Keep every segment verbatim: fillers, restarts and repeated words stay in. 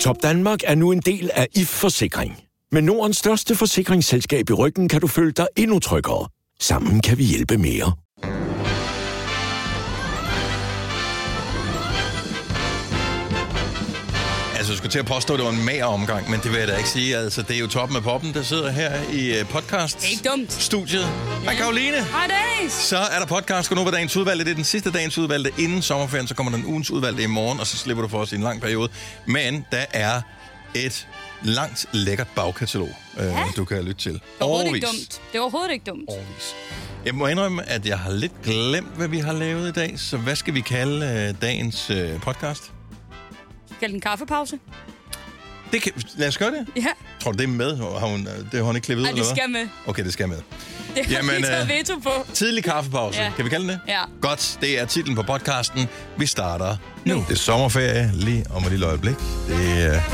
Top Danmark er nu en del af I F Forsikring. Med Nordens største forsikringsselskab i ryggen kan du føle dig endnu tryggere. Sammen kan vi hjælpe mere. Altså, jeg skulle til at påstå, at det var en mager omgang, men det vil jeg da ikke sige. Altså, det er jo Toppen af Poppen, der sidder her i podcast. Det er ikke dumt. Studiet. Hej, Karoline. Hej, Dennis. Så er der podcast, gå nu på dagens udvalgte. Det er den sidste dagens udvalgte inden sommerferien, så kommer den ugens udvalgte i morgen, og så slipper du for os i en lang periode. Men der er et langt, lækkert bagkatalog, ja. øh, du kan lytte til. Det er overhovedet ikke dumt. Det er overhovedet ikke dumt. Overvis. Jeg må indrømme, at jeg har lidt glemt, hvad vi har lavet i dag, så hvad skal vi kalde øh, dagens øh, podcast? Kald den kaffepause. Det kan, lad os gøre det. Ja. Tror du, det er med? Har hun, det har hun ikke klippet ud, Ej, det eller hvad? skal med. Okay, det skal med. Det har Jamen, vi taget øh, veto på. Tidlig kaffepause. Ja. Kan vi kalde det? Ja. Godt, det er titlen på podcasten. Vi starter nu. Det er sommerferie lige om et lille øjeblik. Det er,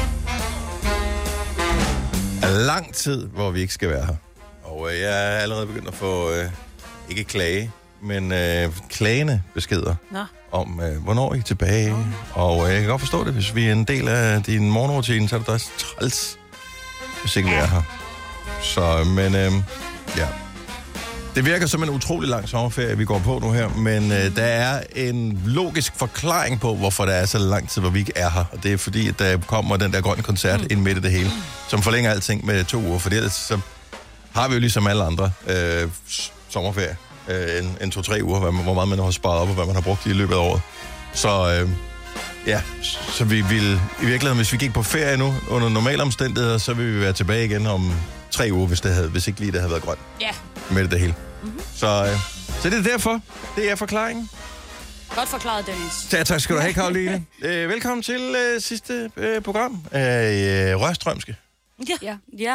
er lang tid, hvor vi ikke skal være her. Og øh, jeg er allerede begyndt at få, øh, ikke klage, men øh, klagende beskeder. Nå. Om, øh, hvornår I er tilbage. Oh. Og øh, jeg kan godt forstå det, hvis vi er en del af din morgenrutine, så er det da også træls, hvis ikke vi er her. Så, men øh, ja. Det virker som en utrolig lang sommerferie, vi går på nu her, men øh, der er en logisk forklaring på, hvorfor der er så lang tid, hvor vi ikke er her. Og det er fordi, at der kommer den der grønne koncert mm. ind midt i det hele, som forlænger alting med to uger, for ellers så har vi jo ligesom alle andre øh, sommerferie. En, en to-tre uger, hvor meget man har sparet op, og hvad man har brugt i løbet af året. Så øh, ja, så vi vil i virkeligheden, hvis vi gik på ferie nu, under normale omstændigheder, så vil vi være tilbage igen om tre uger, hvis, det havde, hvis ikke lige det havde været grønt. Ja. Med det, det hele. Mm-hmm. Så, øh, så det er derfor. Det er forklaringen. Godt forklaret, Dennis. Ja, tak skal du have, Karoline. øh, velkommen til øh, sidste øh, program af øh, Rørstrømske. Ja. Ja. Ja.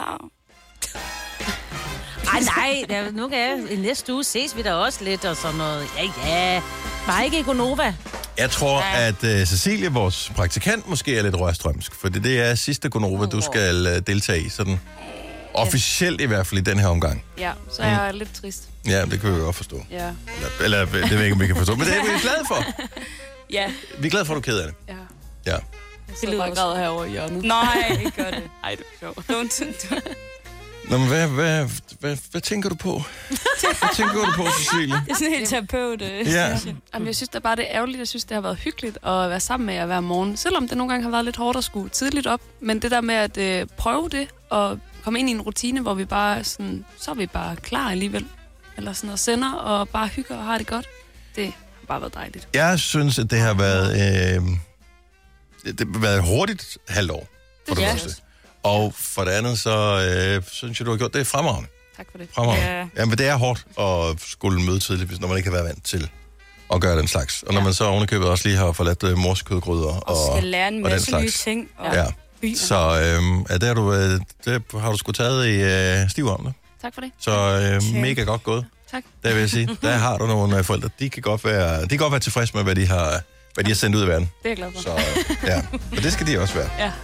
Ej, nej, der, nu kan jeg, i næste uge ses vi da også lidt og sådan noget. Ja, ja, bare ikke Egonova. Jeg tror, ja. at uh, Cecilie, vores praktikant, måske er lidt rørstrømsk, for det er sidste Gonova, du skal uh, deltage i, sådan officielt i hvert fald i den her omgang. Ja, så er jeg mm. lidt trist. Ja, det kan vi jo godt forstå. Ja. Eller, eller det ved jeg ikke, om vi kan forstå, men det er vi glade for. Ja. Vi er glade for, at du er ked af det. Ja. Ja. Det lyder bare græd herovre i hjørnet. Nej, ikke gør det. Ej, det er sjovt. Don't, don't. Nå, men hvad, hvad, hvad, hvad tænker du på? Hvad tænker du på, Cecilie? Det er sådan helt terapeut. Øh. Ja. Jamen, jeg synes da bare, det er ærgerligt. Jeg synes, det har været hyggeligt at være sammen med jer hver morgen. Selvom det nogle gange har været lidt hårdt at skulle tidligt op. Men det der med at øh, prøve det og komme ind i en rutine, hvor vi bare sådan, så er vi bare klar alligevel. Eller sådan og sender og bare hygger og har det godt. Det har bare været dejligt. Jeg synes, at det har været, øh, det har været et hurtigt halvt år. For det Ja. første. Og for det andet, så øh, synes jeg, du har gjort det fremragende. Tak for det. Fremragende. Ja. Jamen, det er hårdt at skulle møde tidligt, hvis- når man ikke har været vant til at gøre den slags. Og når man så ovenikøbet også lige har forladt øh, morskødgryder og, Og skal lære en og den masse nye slags. ting. Og Ja. biler. Så øh, er det, du, øh, det har du sgu taget i øh, stiv om det. Tak for det. Så øh, Okay. mega godt gået. Tak. Der vil jeg sige. Der har du nogle øh, forældre. De kan godt være, de kan godt være tilfredse med, hvad de har, hvad de har sendt ud i verden. Det er jeg glad for. Så øh, ja, og det skal de også være. Ja.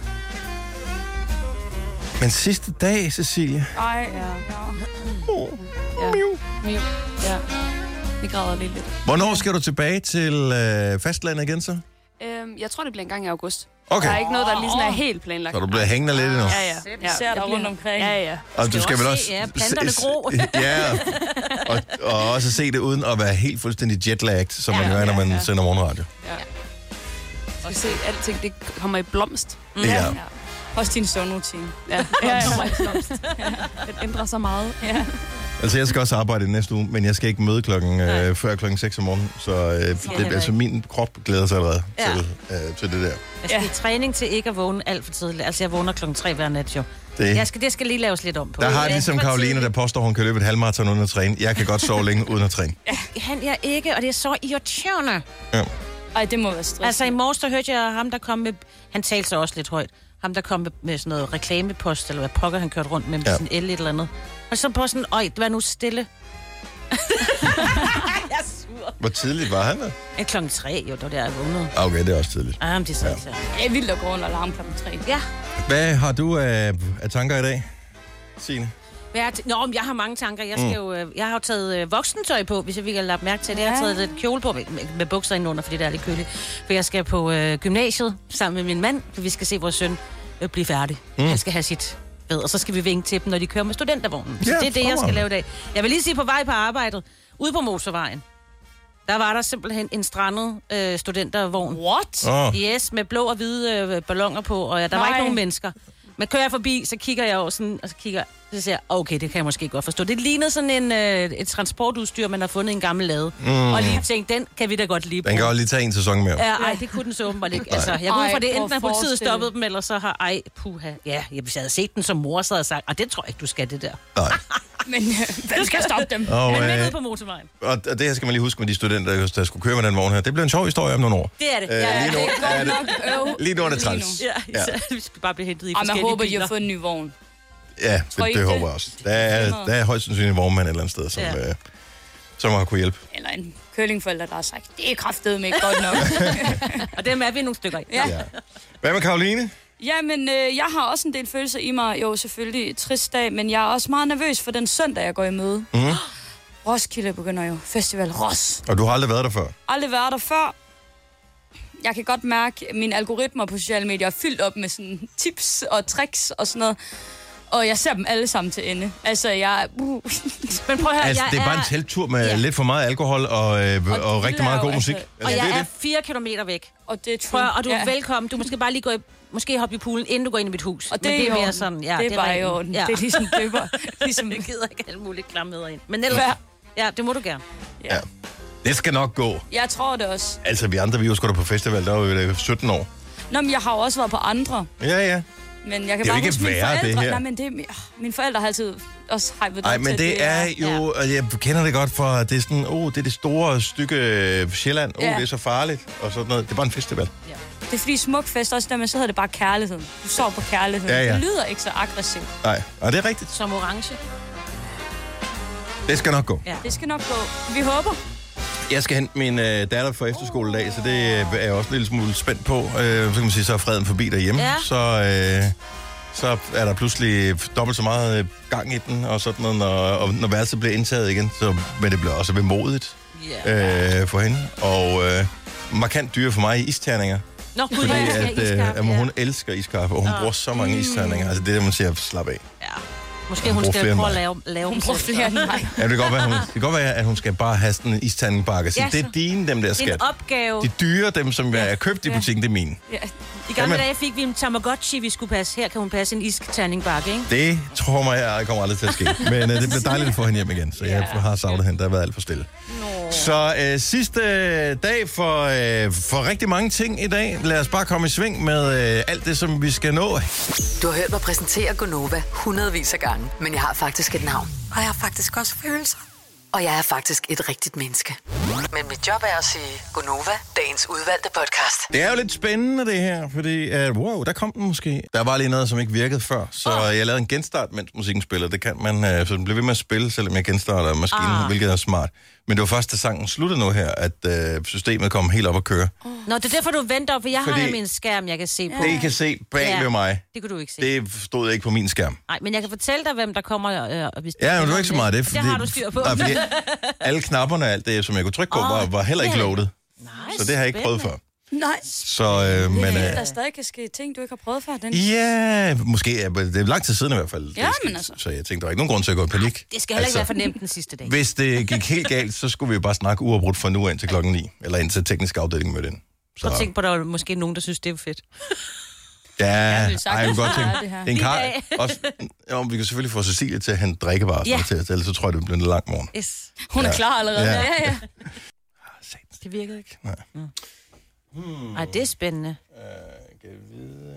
Men sidste dag, Cecilie. Ej, ja. Oh. Ja. Miu. Ja. Vi græder lige lidt. Hvornår skal du tilbage til øh, fastlandet igen så? Øhm, jeg tror, det bliver en gang i august. Okay. Der er ikke noget, der lige sådan er helt planlagt. Så du bliver hængende lidt endnu. Ja, ja. ja. Ser Jeg dig bliver- rundt omkring. Ja, ja. Og du skal vel også... se, ja, planterne se- gro. Ja, og, og også se det uden at være helt fuldstændig jetlagget, som man Ja, jo er, når man ja, ja. sender morgenradio. Ja. Jeg skal se, alting det kommer i blomst. Mm. Ja. Også din søvnrutine. Ja, ja, ja. Det ændrer sig meget. Ja. Altså, jeg skal også arbejde i næste uge, men jeg skal ikke møde klokken, øh, før klokken seks om morgenen. Så øh, det, heller altså, min krop glæder sig allerede Ja. til, øh, til det der. Jeg skal i træning til ikke at vågne alt for tidligt. Altså, jeg vågner klokken tre hver nat, jo. Det, Jeg skal, det skal lige laves lidt om på. der har jeg Alt ligesom for Karoline, tidligt. der påstår, hun kan løbe et halvmarathon uden at træne. Jeg kan godt sove længe uden at træne. Han jeg ikke, og det er så irriterende. Ja. Ej, det må være stressende. Altså, i morges, der hørte jeg ham, der kom med... Han talte så også lidt højt. Ham, der kom med, med sådan noget reklamepost, eller hvad pokker han kørte rundt med, med Ja. sådan el et eller andet. Og så på sådan, øj, det var nu stille. Jeg er sur. Hvor tidligt var han der? Ja, klokken tre, jo, det var der, jeg vågnede. Okay, det er også tidligt. Ah, men det er så Ja. ja. Det er vildt at gå rundt og larme klokken tre. Ja. Hvad har du af, af tanker i dag, Signe? Hvad er t- Nå, men jeg har mange tanker. Jeg, skal mm. jo, øh, jeg har jo taget øh, voksentøj på, hvis jeg vil have lagt mærke til det. Jeg har taget lidt kjole på med, med, med bukser indenunder, fordi det er lidt køligt. For jeg skal på øh, gymnasiet sammen med min mand, for vi skal se vores søn øh, blive færdig. Mm. Han skal have sit ved, og så skal vi vinke til dem, når de kører med studentervognen. Så ja, det er det, jeg skal lave i dag. Jeg vil lige sige, på vej på arbejdet, ude på motorvejen, der var der simpelthen en strandet øh, studentervogn. What? Oh. Yes, med blå og hvide øh, balloner på, og ja, der Nej. var ikke nogen mennesker. Men kører jeg forbi, så kigger jeg over sådan, og så kigger så siger jeg, okay, det kan jeg måske godt forstå. Det lignede sådan en, øh, et transportudstyr, man har fundet i en gammel lade. Mm. Og lige tænkte, den kan vi da godt lige bruge. Den kan også lige tage en sæson mere. Ja, ej, det kunne den så åbenbart ikke. Altså, jeg går ud fra det, enten har politiet stoppet dem, eller så har, ej, puha. Ja, hvis jeg havde set den som mor, så havde jeg sagt, og det tror jeg ikke, du skal det der. Nej. Men øh, du skal stoppe dem. Og, Men øh, ude på motorvejen. Og det her skal man lige huske med de studenter, der skulle køre med den vogn her. Det bliver en sjov historie om nogle år. Det er det. Øh, ja, lige nu det er det, nok lige nu er det træls. Ja, ja. vi skal bare blive hentet i og forskellige man håber, biler. at I har fået en ny vogn. Ja, det, det, det håber jeg også. Der er, der er højst sandsynligt en vognmand et eller andet sted, som, ja. øh, som har kunne hjælpe. Eller en curlingforælder, der har sagt, det er kraftedeme ikke godt nok. Og dem er vi nogle stykker i. Ja. Ja. Hvad med Karoline? Jamen, øh, jeg har også en del følelser i mig. Jo, selvfølgelig et trist dag, men jeg er også meget nervøs for den søndag, jeg går i møde. Mm. Roskilde begynder jo. Festival Ros. Og du har aldrig været der før? Aldrig været der før. Jeg kan godt mærke, at mine algoritmer på sociale medier er fyldt op med sådan tips og tricks og sådan noget. Og jeg ser dem alle sammen til ende. Altså, jeg... Uh. Men prøv at høre, altså, jeg det er er... bare en telttur med ja. lidt for meget alkohol og, øh, og, og rigtig meget god musik. Altså, Altså, Og jeg det er er det. fire kilometer væk. Og det er true. Prøv, og du er ja. velkommen. Du måske bare lige gå i, måske hoppe i poolen, inden du går ind i mit hus. Og det, Men det er er mere sådan, ja, det er det bare i rent. orden. Ja. Det er ligesom døber. Ligesom... Jeg gider ikke alle mulige klamheder ind. Men ellers... Ja, det må du gerne. Ja. Ja. Det skal nok gå. Jeg tror det også. Altså, vi andre, vi var sgu da på festival, der var vi sytten år. Nå, men jeg har jo også været på andre. Ja, ja. Men jeg kan Det er bare jo ikke huske mine værre, forældre. det her. Nej, men det, er- mine forældre har altid også hypet Nej, op men til, det er jo, og jeg kender det godt for, at det er sådan, åh, oh, det er det store stykke Sjælland, åh, oh, Ja. det er så farligt, og sådan noget. Det er bare en festival. Det er fordi smuk fest, også der, men så hedder det bare kærlighed. Du sover på kærlighed. Ja, ja. Det lyder ikke så aggressivt. Nej, og det er rigtigt. Som orange. Det skal nok gå. Ja. Det skal nok gå. Vi håber. Jeg skal hente min øh, datter for efterskoledag, så det øh, er jeg også en lille smule spændt på. Øh, så kan man sige, så er freden forbi derhjemme. Ja. Så, øh, så er der pludselig dobbelt så meget øh, gang i den, og sådan noget, når, og når værelset bliver indtaget igen. Så, men det bliver også vemodigt Yeah. øh, for hende. Og øh, markant dyre for mig i isterninger. Nå, gud, Fordi jeg at, skal øh, iskaffe, at ja. hun elsker iskaffe, og hun Nå. bruger så mange isterninger. Altså det er der, man siger, slap af. Ja. Måske Hun hun bruger skal flere end prøve at mig. lave, lave Hun dem bruger selv. flere end mig. Ja, det kan godt være, hun, det kan godt være, at hun skal bare have sådan en isterningbakke. Så Ja, det er så- dine, dem der Det er skat. en opgave. De dyre, dem som jeg har købt i butikken, det er mine. Ja. I gamle Jamen. dage fik vi en Tamagotchi, vi skulle passe. Her kan hun passe en iskerningbakke, ikke? Det tror mig, jeg kommer aldrig til at ske. Men uh, det bliver dejligt at få hende hjem igen, så jeg har savnet hende. Der har været alt for stille. Nå. Så uh, sidste dag for, uh, for rigtig mange ting i dag. Lad os bare komme i sving med uh, alt det, som vi skal nå. Du har hørt mig præsentere Gonova hundredvis af gange, men jeg har faktisk et navn. Og jeg har faktisk også følelser. Og jeg er faktisk et rigtigt menneske. Men mit job er at sige Gonova, dagens udvalgte podcast. Det er jo lidt spændende, det her, fordi, uh, wow, der kom den måske. Der var lige noget, som ikke virkede før, så oh. jeg lavede en genstart, mens musikken spiller. Det kan man, uh, så den bliver ved med at spille, selvom jeg genstarter maskinen, ah. hvilket er smart. Men det var først, da sangen sluttede nu her, at uh, systemet kom helt op at køre. Nå, det er derfor, du venter, for jeg Fordi- har min skærm, jeg kan se på. Det, I kan se bag Ja. ved mig, Det kunne du ikke se. det stod ikke på min skærm. Nej, men jeg kan fortælle dig, hvem der kommer. Øh, og hvis Ja, men det var ikke så meget det. Det har du styr på. Nej, fordi alle knapperne og alt det, som jeg kunne trykke på, Åh, var, var heller ikke ja. loadet. Nej, Så det har jeg ikke prøvet før. Nej. Så, øh, men... Men, Øh, der stadig kan ske ting, du ikke har prøvet før. Den. ja, måske. er- Det er lang tid siden i hvert fald. det Ja, er men sket. altså. Så jeg tænkte, der var ikke nogen grund til at gå i panik. Det skal heller ikke være for nemt den sidste dag. Hvis det gik helt galt, så skulle vi jo bare snakke uafbrudt fra nu af til klokken ni. Eller indtil teknisk afdeling mødte ind. Prøv at Så, tænke på, at der er måske nogen, der synes, det er fedt. ja, Jeg vil ej, sagtens jeg vil godt tænke. gøre det her. Det er en kar, I dag. også, jo, vi kan selvfølgelig få Cecilie til at hente drikkevarer, Ja. ja. til, ellers så tror jeg, det bliver en lang morgen. Yes. Hun er Ja. klar allerede. Ja. Ja, ja. ja. Satans. Det virkede ikke. Nej. Mm. Ej, det er spændende. Øh, kan jeg vide...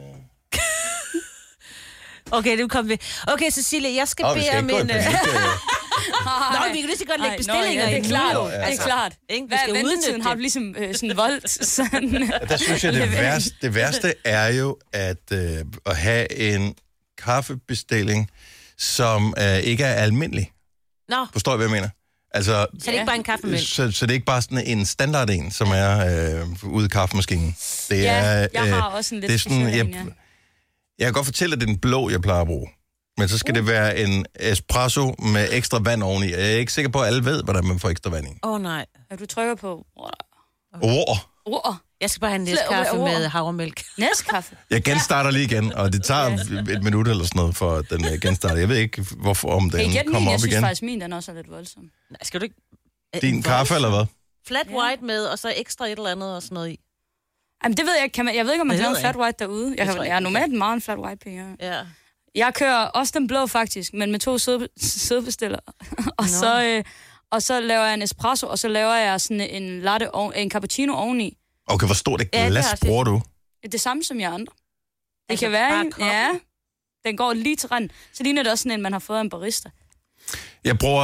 Okay, nu kommer vi. Okay, Cecilie, jeg skal Åh, vi bede skal om ikke gå i en... øh, panik. øh. Nå, vi kan lige så godt lægge Ej, bestillinger nå, ja, i det er klart. nu, Det er altså. klart. Ikke? Vi Hvad skal er ventetiden? udnytte Har det. vi ligesom øh, sådan voldt? Sådan. Der synes jeg, det værste, det værste er jo at, øh, at have en kaffebestilling, som øh, ikke er almindelig. Nå, Forstår I, hvad jeg mener? Altså, så er det ikke bare en kaffemælk. så, så det er ikke bare sådan en standard en, som er øh, ude i kaffemaskinen. Det Ja, er, jeg har også en lidt det er sådan, speciel jeg, en, ja. jeg kan godt fortælle, at det er den blå, jeg plejer at bruge. Men så skal uh. det være en espresso med ekstra vand oveni. Jeg er ikke sikker på, at alle ved, hvordan man får ekstra vand i. Åh, oh, nej. Ja, du trykker på... Wow. Ord. Jeg skal bare have en næskaffe med havremælk. Næskaffe? Jeg genstarter lige igen, og det tager et minut eller sådan noget, for den uh, genstarter. Jeg ved ikke, hvorfor om den igen, kommer min, op igen. Jeg synes faktisk, min den også er lidt voldsom. Nej, skal du ikke... Din kaffe, eller hvad? Flat white med, og så ekstra et eller andet og sådan noget i. Jamen, det ved jeg ikke. Jeg ved ikke, om man kan lave en flat white derude. Jeg, jeg, jeg er normalt meget en flat white pige. Ja. Jeg kører også den blå, faktisk, men med to sæde, sædebestiller. og, så, øh, og så laver jeg en espresso, og så laver jeg sådan en latte, en cappuccino oveni. Okay, hvor stort et Ja, glas det bruger du? Det samme som jeg andre. Det Altså, kan være, bare en- ja, den går lige til randen. Så ligner det også sådan en, man har fået af en barista. Jeg bruger,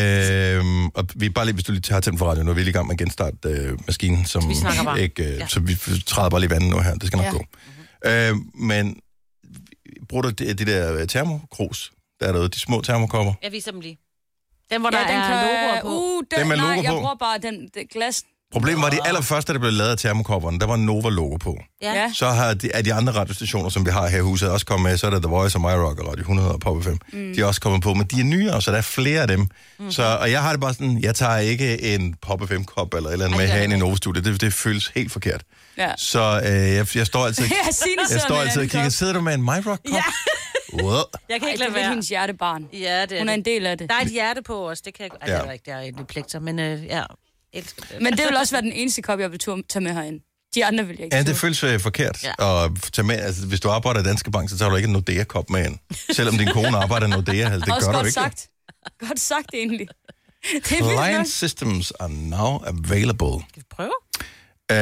øh, og vi er bare lige, hvis du lige tager tændt for radio, nu er vi lige i gang med at genstarte øh, maskinen, som Vi snakker bare. ikke, øh, Ja. så vi træder bare lige vandet nu her, det skal nok Ja. gå. Øh, men bruger du de, de der termokrus, der er derude, de små termokopper? Jeg viser dem lige. Den, hvor Ja, der den er kan- logoer på. Uh, den, Dem med nej, logo jeg på? bruger bare den, det glas. Problemet var, de allerførste, der blev lavet af termokopperne, der var en Nova-logo på. Ja. Ja. Så har de, er de andre radiostationer, som vi har her i huset, også kommet med. Så er der The Voice og My Rock og Radio hundrede og Pop F M. Mm. De er også kommet på, men de er nyere, så der er flere af dem. Mm. Så, og jeg har det bare sådan, jeg tager ikke en Pop F M-kop eller et eller andet Ej, med det gør herinde i jeg Nova-studiet. Det, det føles helt forkert. Ja. Så øh, jeg, jeg står altid, Ja, Signe jeg sidder står med en altid og anden kigger. kop. Sidder du med en My Rock-kop? Ja. Wow. Jeg kan Ej, ikke det lade er være. hendes hjertebarn. Ja, det er Hun er det. en del af det. Der er et hjerte på os, det kan jeg... Ej, Ja. det er der ikke, det er et plekter, men øh, ja, elsker det. Men det vil også være den eneste kop, jeg vil tur- tage med herind. De andre vil jeg ikke Ja, tage. det føles øh, forkert Ja. at tage med. Altså, hvis du arbejder i Danske Bank, så tager du ikke en Nordea-kop med ind. Selvom din kone arbejder i Nordea, altså, det Også gør du godt ikke. sagt. Godt sagt, egentlig. Det er vildt Client nok. systems are now available. Skal vi prøve? Øh,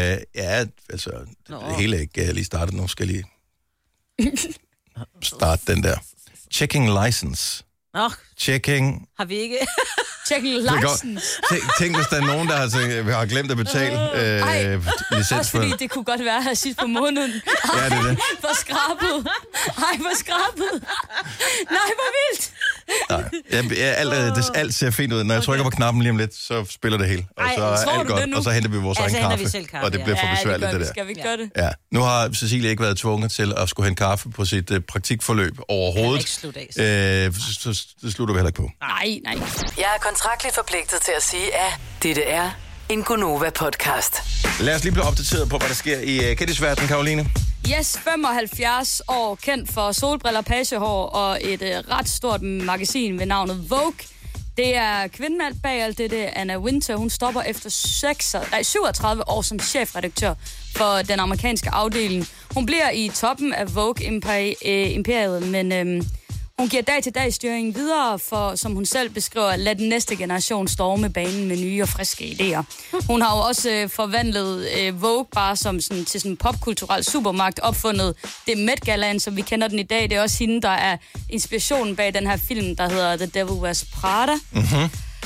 ja, altså, det, det hele er ikke uh, lige startet nu. Skal jeg lige starte den der. Checking license. Nå, Checking... har vi ikke... Checking Det er godt. license. Tænk, tænk, hvis der er nogen, der har, tænkt, har glemt at betale Ej, øh, licens Også for... fordi det kunne godt være her sidst på måneden. Ja, det er det. Hvor skrabet. Ej, hvor skrabet. Nej, hvor vildt. Nej, jeg, jeg, alt, er- det, alt ser fint ud. Når jeg trykker på knappen lige om lidt, så spiller det hele. Og Ej, så er tror alt du godt. det nu? Og så henter vi vores Ja, egen så henter kaffe. vi selv kaffe, Og det ja. bliver for Ja, det besværligt, gør det vi. der. Skal vi gøre det? Ja, nu har Cecilie ikke været tvunget til at skulle hente kaffe på sit uh, praktikforløb overhovedet. ikke slutte af, Øh, så, så, så det slutter vi heller ikke på. Nej, nej. Jeg er kontraktligt forpligtet til at sige, at dette er en Gonova-podcast. Lad os lige blive opdateret på, hvad der sker i uh, kendisverdenen, Karoline. Yes, femoghalvfjerds år, kendt for solbriller, pagehår og et øh, ret stort magasin ved navnet Vogue. Det er kvinden alt bag alt det, det er Anna Wintour. Hun stopper efter seks, nej, syvogtredive år som chefredaktør for den amerikanske afdeling. Hun bliver i toppen af Vogue-imperiet, men øhm, hun giver dag til dag styringen videre for, som hun selv beskriver, lad den næste generation storme banen med nye og friske idéer. Hun har jo også øh, forvandlet øh, Vogue bare som sådan, til sådan en popkulturel supermagt, opfundet det Met Galaen, som vi kender den i dag. Det er også hende, der er inspirationen bag den her film, der hedder The Devil Wears Prada. Mm-hmm.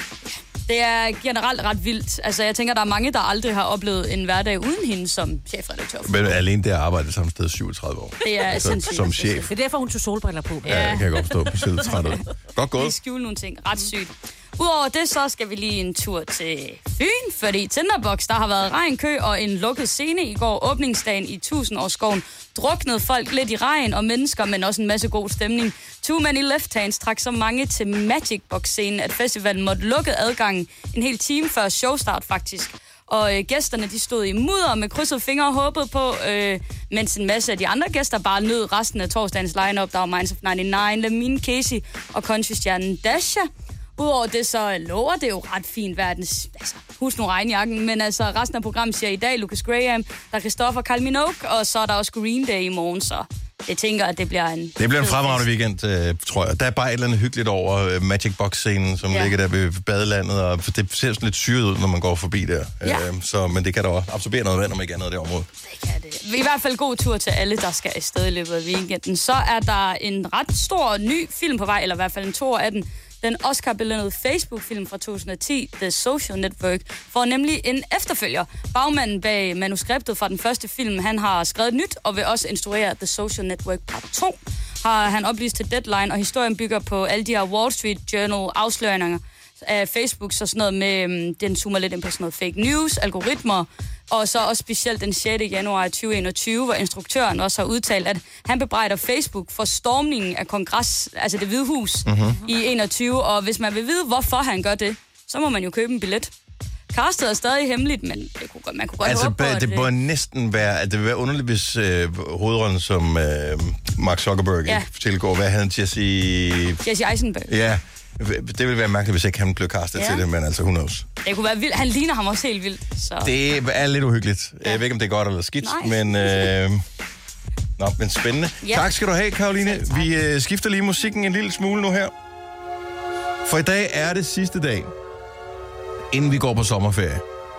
Det er generelt ret vildt. Altså, jeg tænker, der er mange, der aldrig har oplevet en hverdag uden hende som chefredaktør. Men alene det at arbejde samme sted syvogtredive år. Det er Altså, sindssygt. som chef. Det er derfor, hun tog solbriller på. Ja, det kan jeg godt forstå. På side træt ud. Godt Vi gået. skjule nogle ting. Ret sygt. Udover det, så skal vi lige en tur til Fyn, fordi Tinderbox, der har været regn, kø og en lukket scene i går, åbningsdagen i Tusindårsskoven, druknede folk lidt i regn og mennesker, men også en masse god stemning. Too Many Left Hands trak så mange til Magic Box-scenen, at festivalen måtte lukke adgangen en hel time før showstart faktisk. Og øh, gæsterne, de stod i mudder med krydset fingre og håbede på, øh, mens en masse af de andre gæster bare nød resten af torsdagens line-up. Der var Minds of nioghalvfems, Lamine Casey og countrystjernen Dasha. Udover det, så lover det jo ret fint verdens, altså, husk nu regnjakken, men altså resten af programmet siger i dag Lucas Graham, der er Christopher Kyle Minogue, og så er der også Green Day i morgen, så jeg tænker, at det bliver en... Det bliver en fremragende weekend, øh, tror jeg. Der er bare et eller andet hyggeligt over øh, Magic Box-scenen, som ja. ligger der ved badelandet, og det ser sådan lidt syret ud, når man går forbi der. Ja. Øh, så, men det kan da også absorbere noget vand, om ikke andet det område. Det kan det. I hvert fald god tur til alle, der skal afsted i løbet af weekenden. Så er der en ret stor ny film på vej, eller i hvert fald en toer af den. Den Oscar-belønnede Facebook-film fra to tusind og ti, The Social Network, får nemlig en efterfølger. Bagmanden bag manuskriptet fra den første film, han har skrevet nyt og vil også instruere The Social Network part to, har han oplyst til Deadline, og historien bygger på alle de her Wall Street Journal afsløringer af Facebook, så sådan noget med, den zoomer lidt ind på sådan noget fake news, algoritmer, og så også specielt den sjette januar tyve enogtyve, hvor instruktøren også har udtalt, at han bebrejder Facebook for stormningen af kongres, altså det Hvide Hus, mm-hmm. i enogtyve, og hvis man vil vide, hvorfor han gør det, så må man jo købe en billet. castet er stadig hemmeligt, men det kunne, man kunne godt altså, håbe på, det, det må næsten være, at det vil være underligt, hvis øh, hovedrollen som øh, Mark Zuckerberg ja. tilgår, hvad han Jesse... Jesse Eisenberg. Ja, det vil være mærkeligt, hvis ikke han blev castet ja. til det, men altså, who knows. Det kunne være vildt. Han ligner ham også helt vildt. Så. Det er lidt uhyggeligt. Ja. Jeg ved ikke, om det er godt eller skidt, Nej. men... Øh, Nå, men spændende. Ja. Tak skal du have, Karoline. Vi øh, skifter lige musikken en lille smule nu her. For i dag er det sidste dag, inden vi går på sommerferie.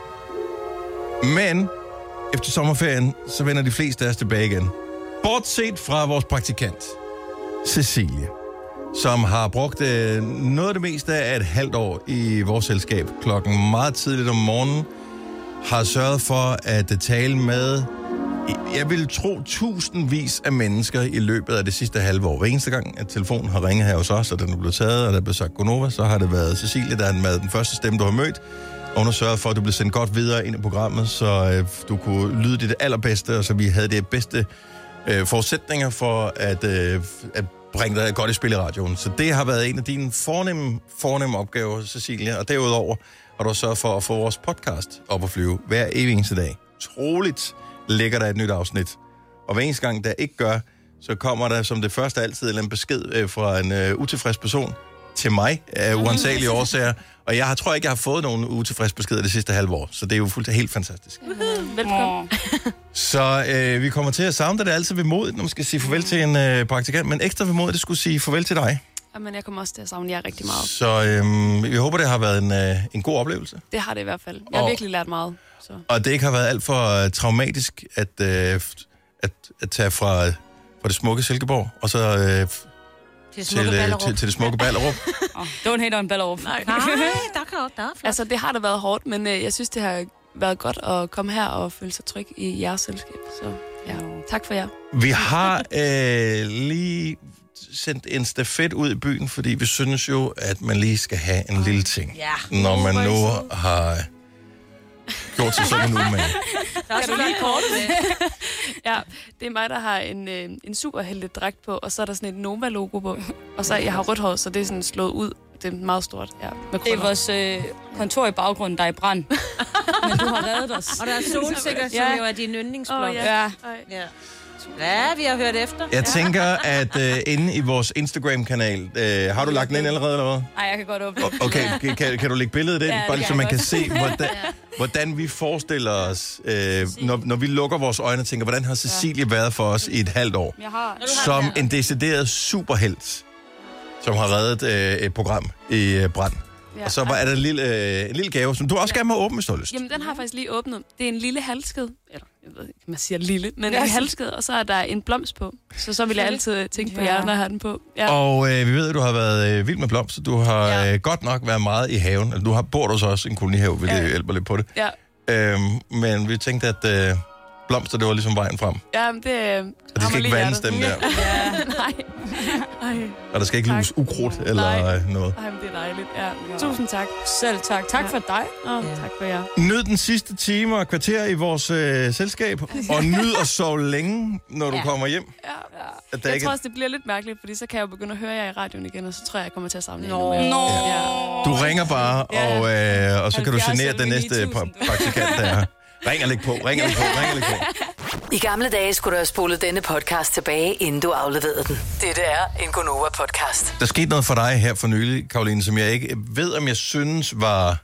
Men efter sommerferien, så vender de fleste af os tilbage igen. Bortset fra vores praktikant, Cecilie, som har brugt øh, noget af det meste af et halvt år i vores selskab. Klokken meget tidligt om morgenen har sørget for at tale med... Jeg vil tro tusindvis af mennesker i løbet af det sidste halve år. Hver eneste gang, at telefonen har ringet her hos os, og den er blevet taget, og der er blevet sagt Gonova, så har det været Cecilie, der har været den første stemme, du har mødt. Og hun har sørget for, at du blev sendt godt videre ind i programmet, så øh, du kunne lyde det allerbedste, og så vi havde det bedste øh, forudsætninger for at, øh, at bringe dig godt i spil i radioen. Så det har været en af dine fornemme, fornemme opgaver, Cecilie. Og derudover har du sørget for at få vores podcast op at flyve hver evig eneste dag. Troligt ligger der et nyt afsnit. Og hver eneste gang, der ikke gør, så kommer der som det første altid en besked øh, fra en øh, utilfreds person til mig af uansagelige årsager. Og jeg har, tror ikke, jeg har fået nogen utilfreds beskeder det sidste halve år. Så det er jo fuldt helt fantastisk. Uh-huh. Velkommen. Så øh, vi kommer til at savne det altid ved mod, når man skal sige farvel til en øh, praktikant. Men ekstra ved mod, det skulle sige farvel til dig. Jamen, jeg kommer også til at savne jer rigtig meget. Så øh, jeg håber, det har været en, øh, en god oplevelse. Det har det i hvert fald. Jeg har og, virkelig lært meget. Så. Og det ikke har været alt for uh, traumatisk at, uh, at, at tage fra, fra det smukke Silkeborg, og så uh, til, til, uh, til, til det smukke Ballerup. oh, don't hate on Ballerup. Nej, Nej der kan der er flot. Altså, det har da været hårdt, men uh, jeg synes, det har været godt at komme her og føle sig tryg i jeres selskab. Så ja, tak for jer. Vi har uh, lige sendt en stafet ud i byen, fordi vi synes jo, at man lige skal have en lille ting, ja. når man nu har... gjort sig sådan en umage. Der er så lige kortet med. Ja, det er mig, der har en, øh, en superheltedragt på, og så er der sådan et Nova-logo på. Og så jeg har rødt hår, så det er sådan slået ud. Det er meget stort, ja. Det er vores øh, kontor i baggrunden, der er i brand. Men du har reddet os. Og der er solsikker, som ja. jo er din yndlingsblok. Oh, ja. Ja. ja. Ja, vi har hørt efter. Jeg tænker, at uh, inde i vores Instagram-kanal, uh, har du lagt den ind allerede, eller hvad? Nej, jeg kan godt åbne. Okay, kan, kan du lægge billedet ind, ja, bare så man kan se, hvordan, hvordan vi forestiller os, uh, når, når vi lukker vores øjne og tænker, hvordan har Cecilie været for os i et halvt år? Jeg har. Som en decideret superhelt, som har reddet uh, et program i uh, brand. Ja, og så var, er der en lille, øh, en lille gave, som du også ja. gerne må åbne, hvis du har lyst. Jamen, den har jeg faktisk lige åbnet. Det er en lille halskede. Eller, jeg ved ikke, man siger lille, men ja. en halskede, og så er der en blomst på. Så så vil jeg altid tænke på ja. jer, når jeg har den på. Ja. Og øh, vi ved, at du har været øh, vild med blomster. Du har ja. øh, godt nok været meget i haven. Altså, du har bor du så også en kolonihave, vil ja. det hjælpe lidt på det. Ja. Øhm, men vi tænkte, at øh, blomster, det var ligesom vejen frem. Ja, det er... Og de skal ikke vandes dem der. Ja, nej. Ej. Og der skal ikke luges ukrudt eller nej. noget. Ej, men det er dejligt. Ja. Tusind tak. Selv tak. Tak ja. for dig. Oh, ja. Tak for jer. Nyd den sidste time og kvarter i vores øh, selskab, og nyd at sove længe, når du ja. kommer hjem. Ja. Ja. Jeg ikke... tror også, det bliver lidt mærkeligt, fordi så kan jeg jo begynde at høre jer i radioen igen, og så tror jeg, jeg kommer til at savne jer. Nå. Nå. Ja. Du ringer bare, ja. og, øh, og så kan du genere den næste praktikant, der er. Ring og læg på, ring og læg på, ring og læg på. I gamle dage skulle du have spolet denne podcast tilbage, inden du afleverede den. Dette er en Gonova-podcast. Der skete noget for dig her for nylig, Karoline, som jeg ikke ved, om jeg synes var...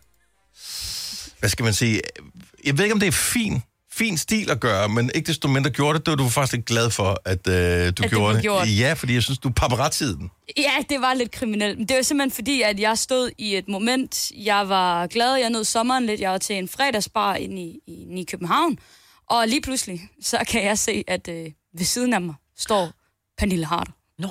Hvad skal man sige? Jeg ved ikke, om det er fin, fin stil at gøre, men ikke desto mindre gjorde det. Det var du faktisk ikke glad for, at øh, du at gjorde det. Gjort. Ja, fordi jeg synes, du paparazzede den. Ja, det var lidt kriminelt. Men det var simpelthen fordi, at jeg stod i et moment. Jeg var glad, jeg nød sommeren lidt. Jeg var til en fredagsbar inde i, i, i København. Og lige pludselig, så kan jeg se, at øh, ved siden af mig står Pernille Harder. No.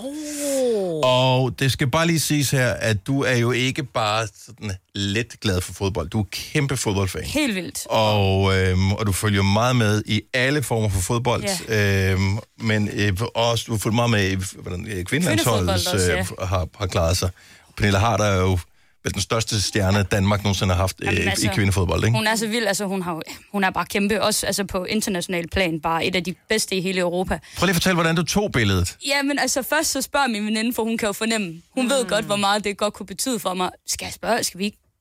Og det skal bare lige siges her, at du er jo ikke bare sådan let glad for fodbold. Du er kæmpe fodboldfan. Helt vildt. Og, øhm, og du følger meget med i alle former for fodbold. Ja. Øhm, men øh, også, du følger meget med i, hvordan kvindelandsholdet øh, ja. har, har klaret sig. Pernille Harder er jo den største stjerne, Danmark nogensinde har haft Jamen, altså, i kvindefodbold, ikke? Hun er så vild, altså hun, har, hun er bare kæmpe, også altså på international plan, bare et af de bedste i hele Europa. Prøv lige at fortælle, hvordan du tog billedet. Ja, men altså først så spørger min veninde, for hun kan jo fornemme, hun mm. ved godt, hvor meget det godt kunne betyde for mig. Skal jeg spørge, skal vi ikke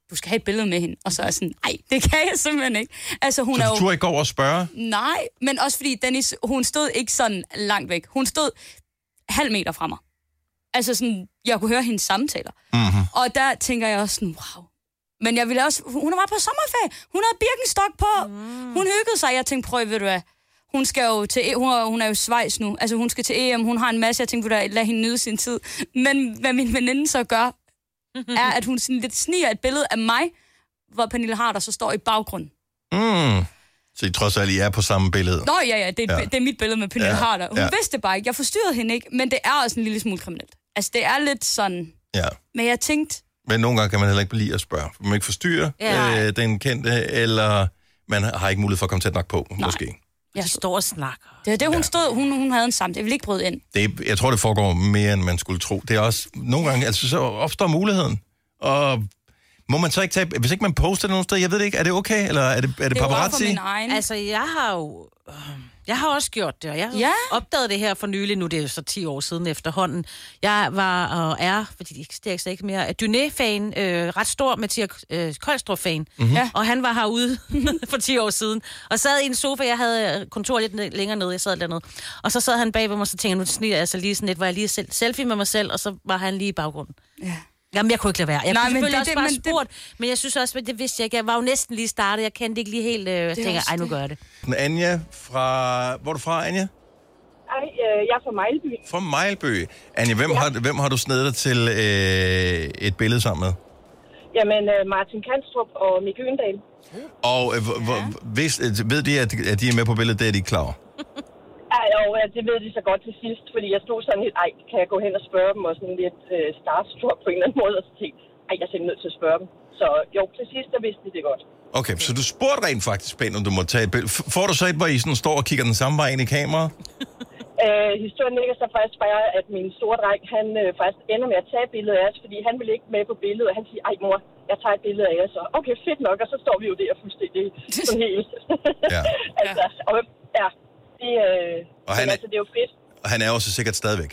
du skal have et billede med hende. Og så er jeg sådan, nej, det kan jeg simpelthen ikke. Altså, hun så er du jo... turde ikke gå over og spørge? Nej, men også fordi Dennis, hun stod ikke sådan langt væk. Hun stod halv meter fra mig. Altså sådan, jeg kunne høre hendes samtaler. Mm-hmm. Og der tænker jeg også sådan, wow. Men jeg ville også, hun var på sommerferie. Hun havde Birkenstock på. Mm. Hun hyggede sig. Jeg tænkte, prøv, ved du hvad, hun skal jo til, hun er, hun er jo Schweiz nu. Altså, hun skal til E M. Hun har en masse, jeg tænkte, ved du, lad hende nyde sin tid. Men hvad min veninde så gør, er, at hun sådan lidt sniger et billede af mig, hvor Pernille Harder så står i baggrunden. Mm. Så I trods alt, I er på samme billede? Nå, ja, ja, det er, ja. det er mit billede med Pernille ja. Harder. Hun ja. vidste bare ikke. Jeg forstyrrede hende ikke, men det er også en lille smule kriminelt. Altså, det er lidt sådan... Ja. Men jeg tænkte... Men nogle gange kan man heller ikke blive at spørge. Man ikke forstyrre ja. øh, den kendte, eller man har ikke mulighed for at komme tæt nok på, Nej. måske. Jeg står og snakker. Det er det, hun ja. stod. Hun, hun havde en samtale. Jeg vil ikke bryde ind. Det, jeg tror, det foregår mere, end man skulle tro. Det er også... Nogle gange, altså, så opstår muligheden. Og... Må man så ikke tage... Hvis ikke man poster det nogen sted, jeg ved det ikke, er det okay? Eller er det, er det, det paparazzi? Det er min Altså, jeg har jo... Jeg har også gjort det, og jeg har ja. opdaget det her for nylig, nu det er jo så ti år siden efterhånden. Jeg var og er, fordi det eksisterer ikke, ikke mere, Dyné-fan, øh, ret stor Mathias øh, Koldstrup-fan, mm-hmm. ja. og han var herude for ti år siden, og sad i en sofa, jeg havde kontor lidt ned, længere nede, jeg sad dernede, og så sad han bag ved mig, og så tænkte jeg, nu sniger jeg altså lige sådan lidt, hvor jeg lige selv, selfie med mig selv, og så var han lige i baggrunden. Ja. Jamen, jeg kunne ikke lade være. Jeg Nej, kunne selvfølgelig det, også det, bare men spurgt, det... men jeg synes også, at det vidste jeg ikke. Jeg var jo næsten lige startet. Jeg kendte ikke lige helt... Øh, jeg tænker, ej, nu gør jeg det. Anja fra... Hvor er du fra, Anja? Ej, øh, jeg er fra Mejlby. Fra Mejlby. Anja, hvem, ja. har, hvem har du snedet dig til øh, et billede sammen med? Jamen, øh, Martin Kanstrup og Mikke Øgendal. Og øh, ja. hvis, ved de, at, at de er med på billedet? Det er de ikke klar over? Ej, og det ved de så godt til sidst, fordi jeg stod sådan lidt, ej, kan jeg gå hen og spørge dem, og sådan lidt øh, starstruck på en eller anden måde, og så tænkte, ej, jeg er simpelthen nødt til at spørge dem. Så jo, til sidst, der vidste de det godt. Okay, så du spurgte rent faktisk pænt, om du må tage et billede. Får du så et, hvor I sådan står og kigger den samme vej ind i kameraet? øh, historien ligger så faktisk bare, at min store dreng, han øh, faktisk ender med at tage et billede af os, fordi han vil ikke med på billedet, og han siger, ej mor, jeg tager et billede af jer, så okay, fedt nok, og så står vi jo der fuldstændig sådan helt. Ja. altså, og ja. Det, øh, og han er, altså, det er jo fedt. Og han er jo så sikkert stadigvæk.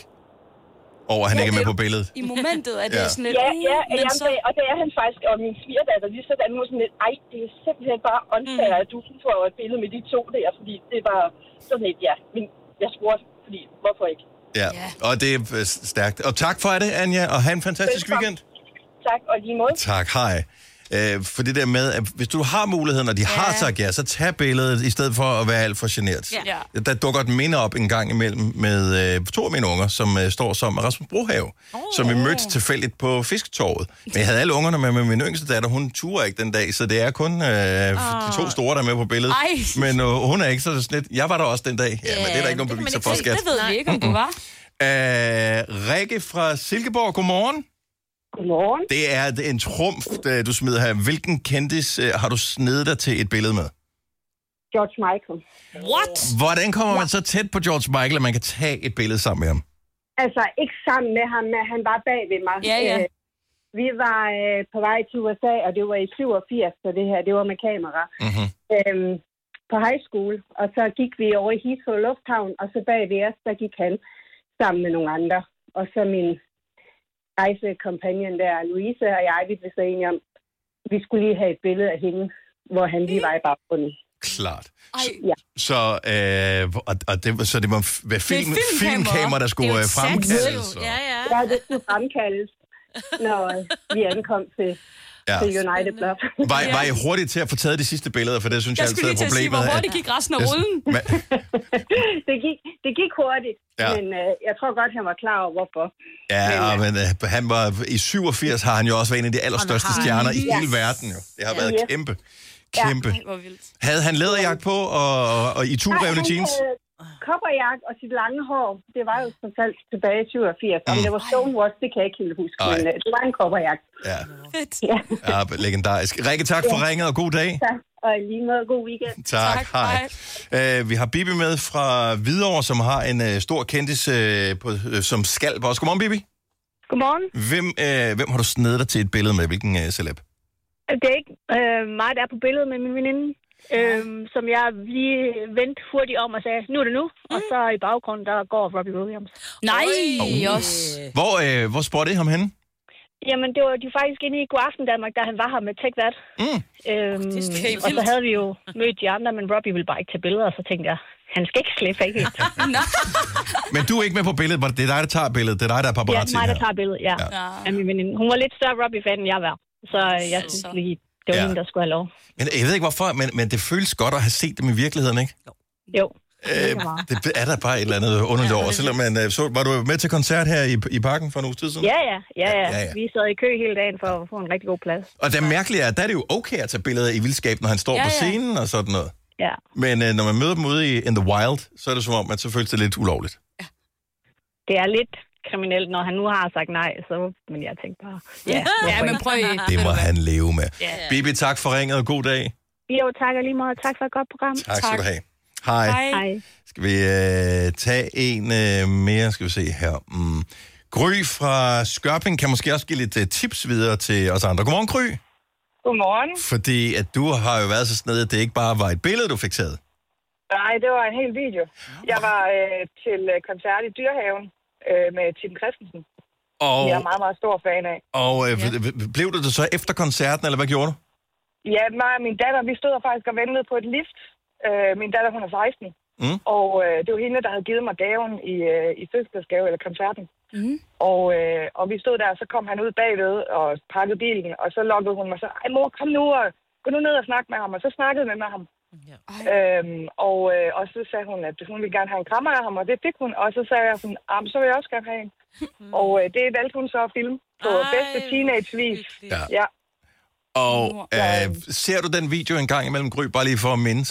Over at han ja, ikke er med på billedet. I momentet er det ja. sådan lidt... Ja, ja, uh, ja så... det, og det er han faktisk. Og min svigerdatter lige sådan, nu sådan lidt, ej, det er simpelthen bare unfair, mm. at du får et billede med de to der, fordi det var sådan lidt, ja. Men jeg spurgte, fordi hvorfor ikke? Ja, ja. Og det er stærkt. Og tak for det, Anja, og have en fantastisk Velkommen. weekend. Tak, og lige måde. Tak, hej. Øh, for det der med, at hvis du har muligheden, og de ja. har sagt ja, så tag billedet, i stedet for at være alt for genert. Ja. Der dukker et minde op en gang imellem med øh, to af mine unger, som øh, står som Rasmus Brohave, oh. som vi mødte tilfældigt på Fisketorvet. Men jeg havde alle ungerne med, med min yngste datter, hun turer ikke den dag, så det er kun øh, oh. de to store, der er med på billedet. Ej. Men øh, hun er ikke så sådan lidt, jeg var der også den dag. Ja, yeah. men det er der ikke nogen beviser for, skat. Det ved vi ikke, om du var. Øh, Rikke fra Silkeborg, godmorgen. Godmorgen. Det er en trumf, du smider her. Hvilken kendis uh, har du snedet dig til et billede med? George Michael. What? Hvordan kommer ja. man så tæt på George Michael, at man kan tage et billede sammen med ham? Altså, ikke sammen med ham, men han var bag ved mig. Ja, ja. Øh, vi var øh, på vej til U S A, og det var i syvogfirs, så det her, det var med kamera. Mm-hmm. Øhm, på high school, og så gik vi over i Heathrow Lufthavn, og så bag ved os, der gik han sammen med nogle andre. Og så min rejsekompagnon der, Louise og jeg, vi blev så enige om, vi skulle lige have et billede af hende, hvor han lige var i baggrunden. Klart. Så, ja. Så, øh, og, og det, så det var være film, filmkamera, der skulle fremkaldes. Ja, ja. ja, det skulle fremkaldes, når vi ankom til, ja. til United Bluff. Var, var I hurtigt til at få taget de sidste billeder, for det synes jeg, jeg altid er problemet. Jeg skulle lige til at sige, hvor hurtigt gik resten af rullen? det, gik, det gik hurtigt, ja. men øh, jeg tror godt, han var klar over, hvorfor. Ja, men, men øh, han var, i syvogfirs har han jo også været en af de allerstørste stjerner i hele ja. verden. Jo. Det har været yes. kæmpe, kæmpe. Ja. Havde han læderjagt på og, og, og i tubrevne jeans? Kopperjagt og sit lange hår, det var jo så selv tilbage i syvogfirs. Mm. Om det var Stonewall, det kan jeg ikke helt huske, Ej. men uh, det var en kopperjagt. Ja. ja. ja, legendarisk. Rikke, tak for ja. ringet, og god dag. Tak, og lige måde god weekend. Tak, tak hej. hej. Uh, vi har Bibi med fra Hvidovre, som har en uh, stor kendis, uh, på, uh, som skalp også. Godmorgen, Bibi. Godmorgen. Hvem, uh, hvem har du snedet dig til et billede med? Hvilken uh, celeb? Det er ikke øh, mig, der er på billedet med min veninde. Øhm, som jeg lige vendte hurtigt om og sagde, nu er det nu. Mm. Og så i baggrunden, der går Robbie Williams. Nej, oh. også. Hvor, øh, hvor spottede I ham henne? Jamen, det var de faktisk inde i God Aften Danmark, da han var her med TechVat. Mm. Øhm, og så havde vi jo mødt de andre, men Robbie ville bare ikke tage billeder, og så tænkte jeg, han skal ikke slippe af helt. Men du er ikke med på billedet, det er dig, der tager billedet, det er dig, der er paparazzi her. Ja, mig, der tager billedet, ja. ja. ja. Min veninde. Hun var lidt større Robbie-fan, end jeg var, så jeg synes lige, det var ja. hende, der skulle have lov. Men jeg ved ikke hvorfor, men, men det føles godt at have set dem i virkeligheden, ikke? Jo. Jo. Øh, det er der bare et eller andet underligt over. Selvom man, så, var du med til koncert her i, i parken for en uges tid siden? Ja, ja, ja, ja. ja, ja. Vi sad i kø hele dagen for at få en rigtig god plads. Og det mærkelige er, at der er det jo okay at tage billeder i vildskab, når han står ja, på scenen ja. og sådan noget. Ja. Men øh, når man møder dem ude i in the wild, så er det som om, at så føles det lidt ulovligt. Ja. Det er lidt kriminelt, når han nu har sagt nej, så men jeg tænkte bare... Ja, ja men prøv I. Det må han leve med. Yeah. Bibi, tak for ringet og god dag. Jo, tak og lige meget. Tak for et godt program. Tak, tak. skal du have. Hej. Hej. Skal vi øh, tage en øh, mere, skal vi se her. Mm. Gry fra Skørping kan måske også give lidt øh, tips videre til os andre. Godmorgen, Gry. Godmorgen. Fordi at du har jo været så snedig, at det ikke bare var et billede, du fik taget. Nej, det var en hel video. Jeg var øh, til koncert i Dyrehaven øh, med Tim Christensen. Og... Jeg er meget, meget stor fan af. Og øh, ja. blev du det så efter koncerten, eller hvad gjorde du? Ja, mig og min datter, vi stod faktisk og ventede på et lift. Øh, min datter, hun er seksten. Mm. Og øh, det var hende, der havde givet mig gaven i, øh, i fødselsdagsgave, eller koncerten. Mm. Og, øh, og vi stod der, og så kom han ud bagved og pakkede bilen, og så lokkede hun mig så, ej mor, kom nu og gå nu ned og snak med ham. Og så snakkede vi med ham. Ja. Øhm, og, øh, og så sagde hun, at hun ville gerne have en krammer af ham, og det fik hun. Og så sagde jeg sådan, ah, så vil jeg også gerne have en. Mm. Og øh, det valgte hun så at filme på Ej, bedste teenage-vis. Ja. ja. Og øh, ser du den video en gang imellem, Gry, bare lige for at mindes?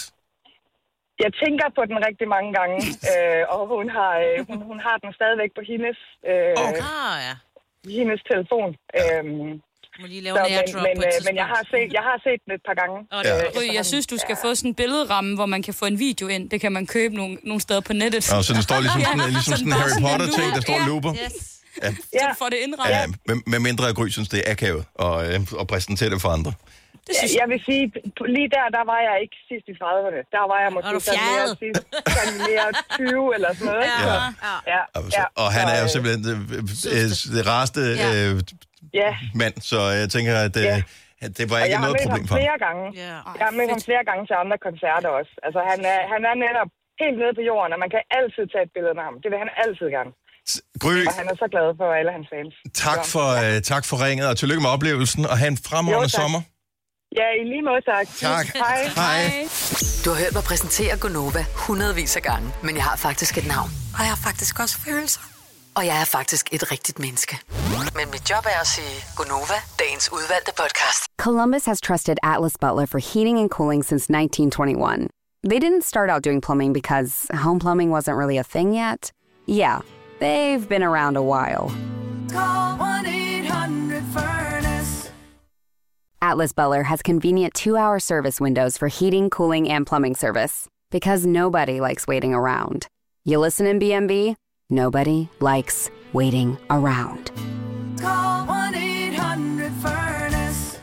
Jeg tænker på den rigtig mange gange, øh, og hun har, øh, hun, hun har den stadigvæk på hendes, øh, okay. ah, ja. hendes telefon. Øhm, Må lige lave så, en airdrop men, på et men, men jeg har set, jeg har set den et par gange. Ja. Øh, jeg synes, du skal ja. få sådan en billederramme, hvor man kan få en video ind. Det kan man købe nogle, nogle steder på nettet. Og så den står ligesom sådan, ja. ligesom sådan en Harry Potter-ting, der står en looper. Yes. Ja. Så du får det indrettet. Ja, med, med mindre af Gry synes, det er akavet og, øh, og præsentere det for andre. Det synes jeg. Jeg vil sige, lige der, der var jeg ikke sidst i trediverne. Der var jeg måske sådan mere, sidst, sådan mere tyve eller sådan noget. Ja. Ja. Ja. Ja. Ja. Og han er jo simpelthen det, det rareste ja. øh, ja. mand, så jeg tænker, at, øh, ja. at det var ikke noget problem for ham. Flere gange. Ja. Jeg har mødt ham flere gange til andre koncerter også. Altså, han er, han er netop helt nede på jorden, og man kan altid tage et billede med ham. Det vil han altid gerne. Gry, og han er så glad for alle hans fans. Tak for, øh, tak for ringet, og tillykke med oplevelsen, og have en fremragende sommer. Ja, i lige måde, tak. Tak. Hej. Hej. Du har hørt mig præsentere Gonova hundredvis af gange, men jeg har faktisk et navn. Og jeg har faktisk også følelser. Og jeg er faktisk et rigtigt menneske. Men mit job er at sige Gonova, dagens udvalgte podcast. Columbus has trusted Atlas Butler for heating and cooling since nineteen twenty-one. They didn't start out doing plumbing because home plumbing wasn't really a thing yet. Yeah, they've been around a while. Call one eight hundred furnace. Atlas Butler has convenient two-hour service windows for heating, cooling, and plumbing service. Because nobody likes waiting around. You listen in B M B? Nobody likes waiting around. Call one eight hundred furnace.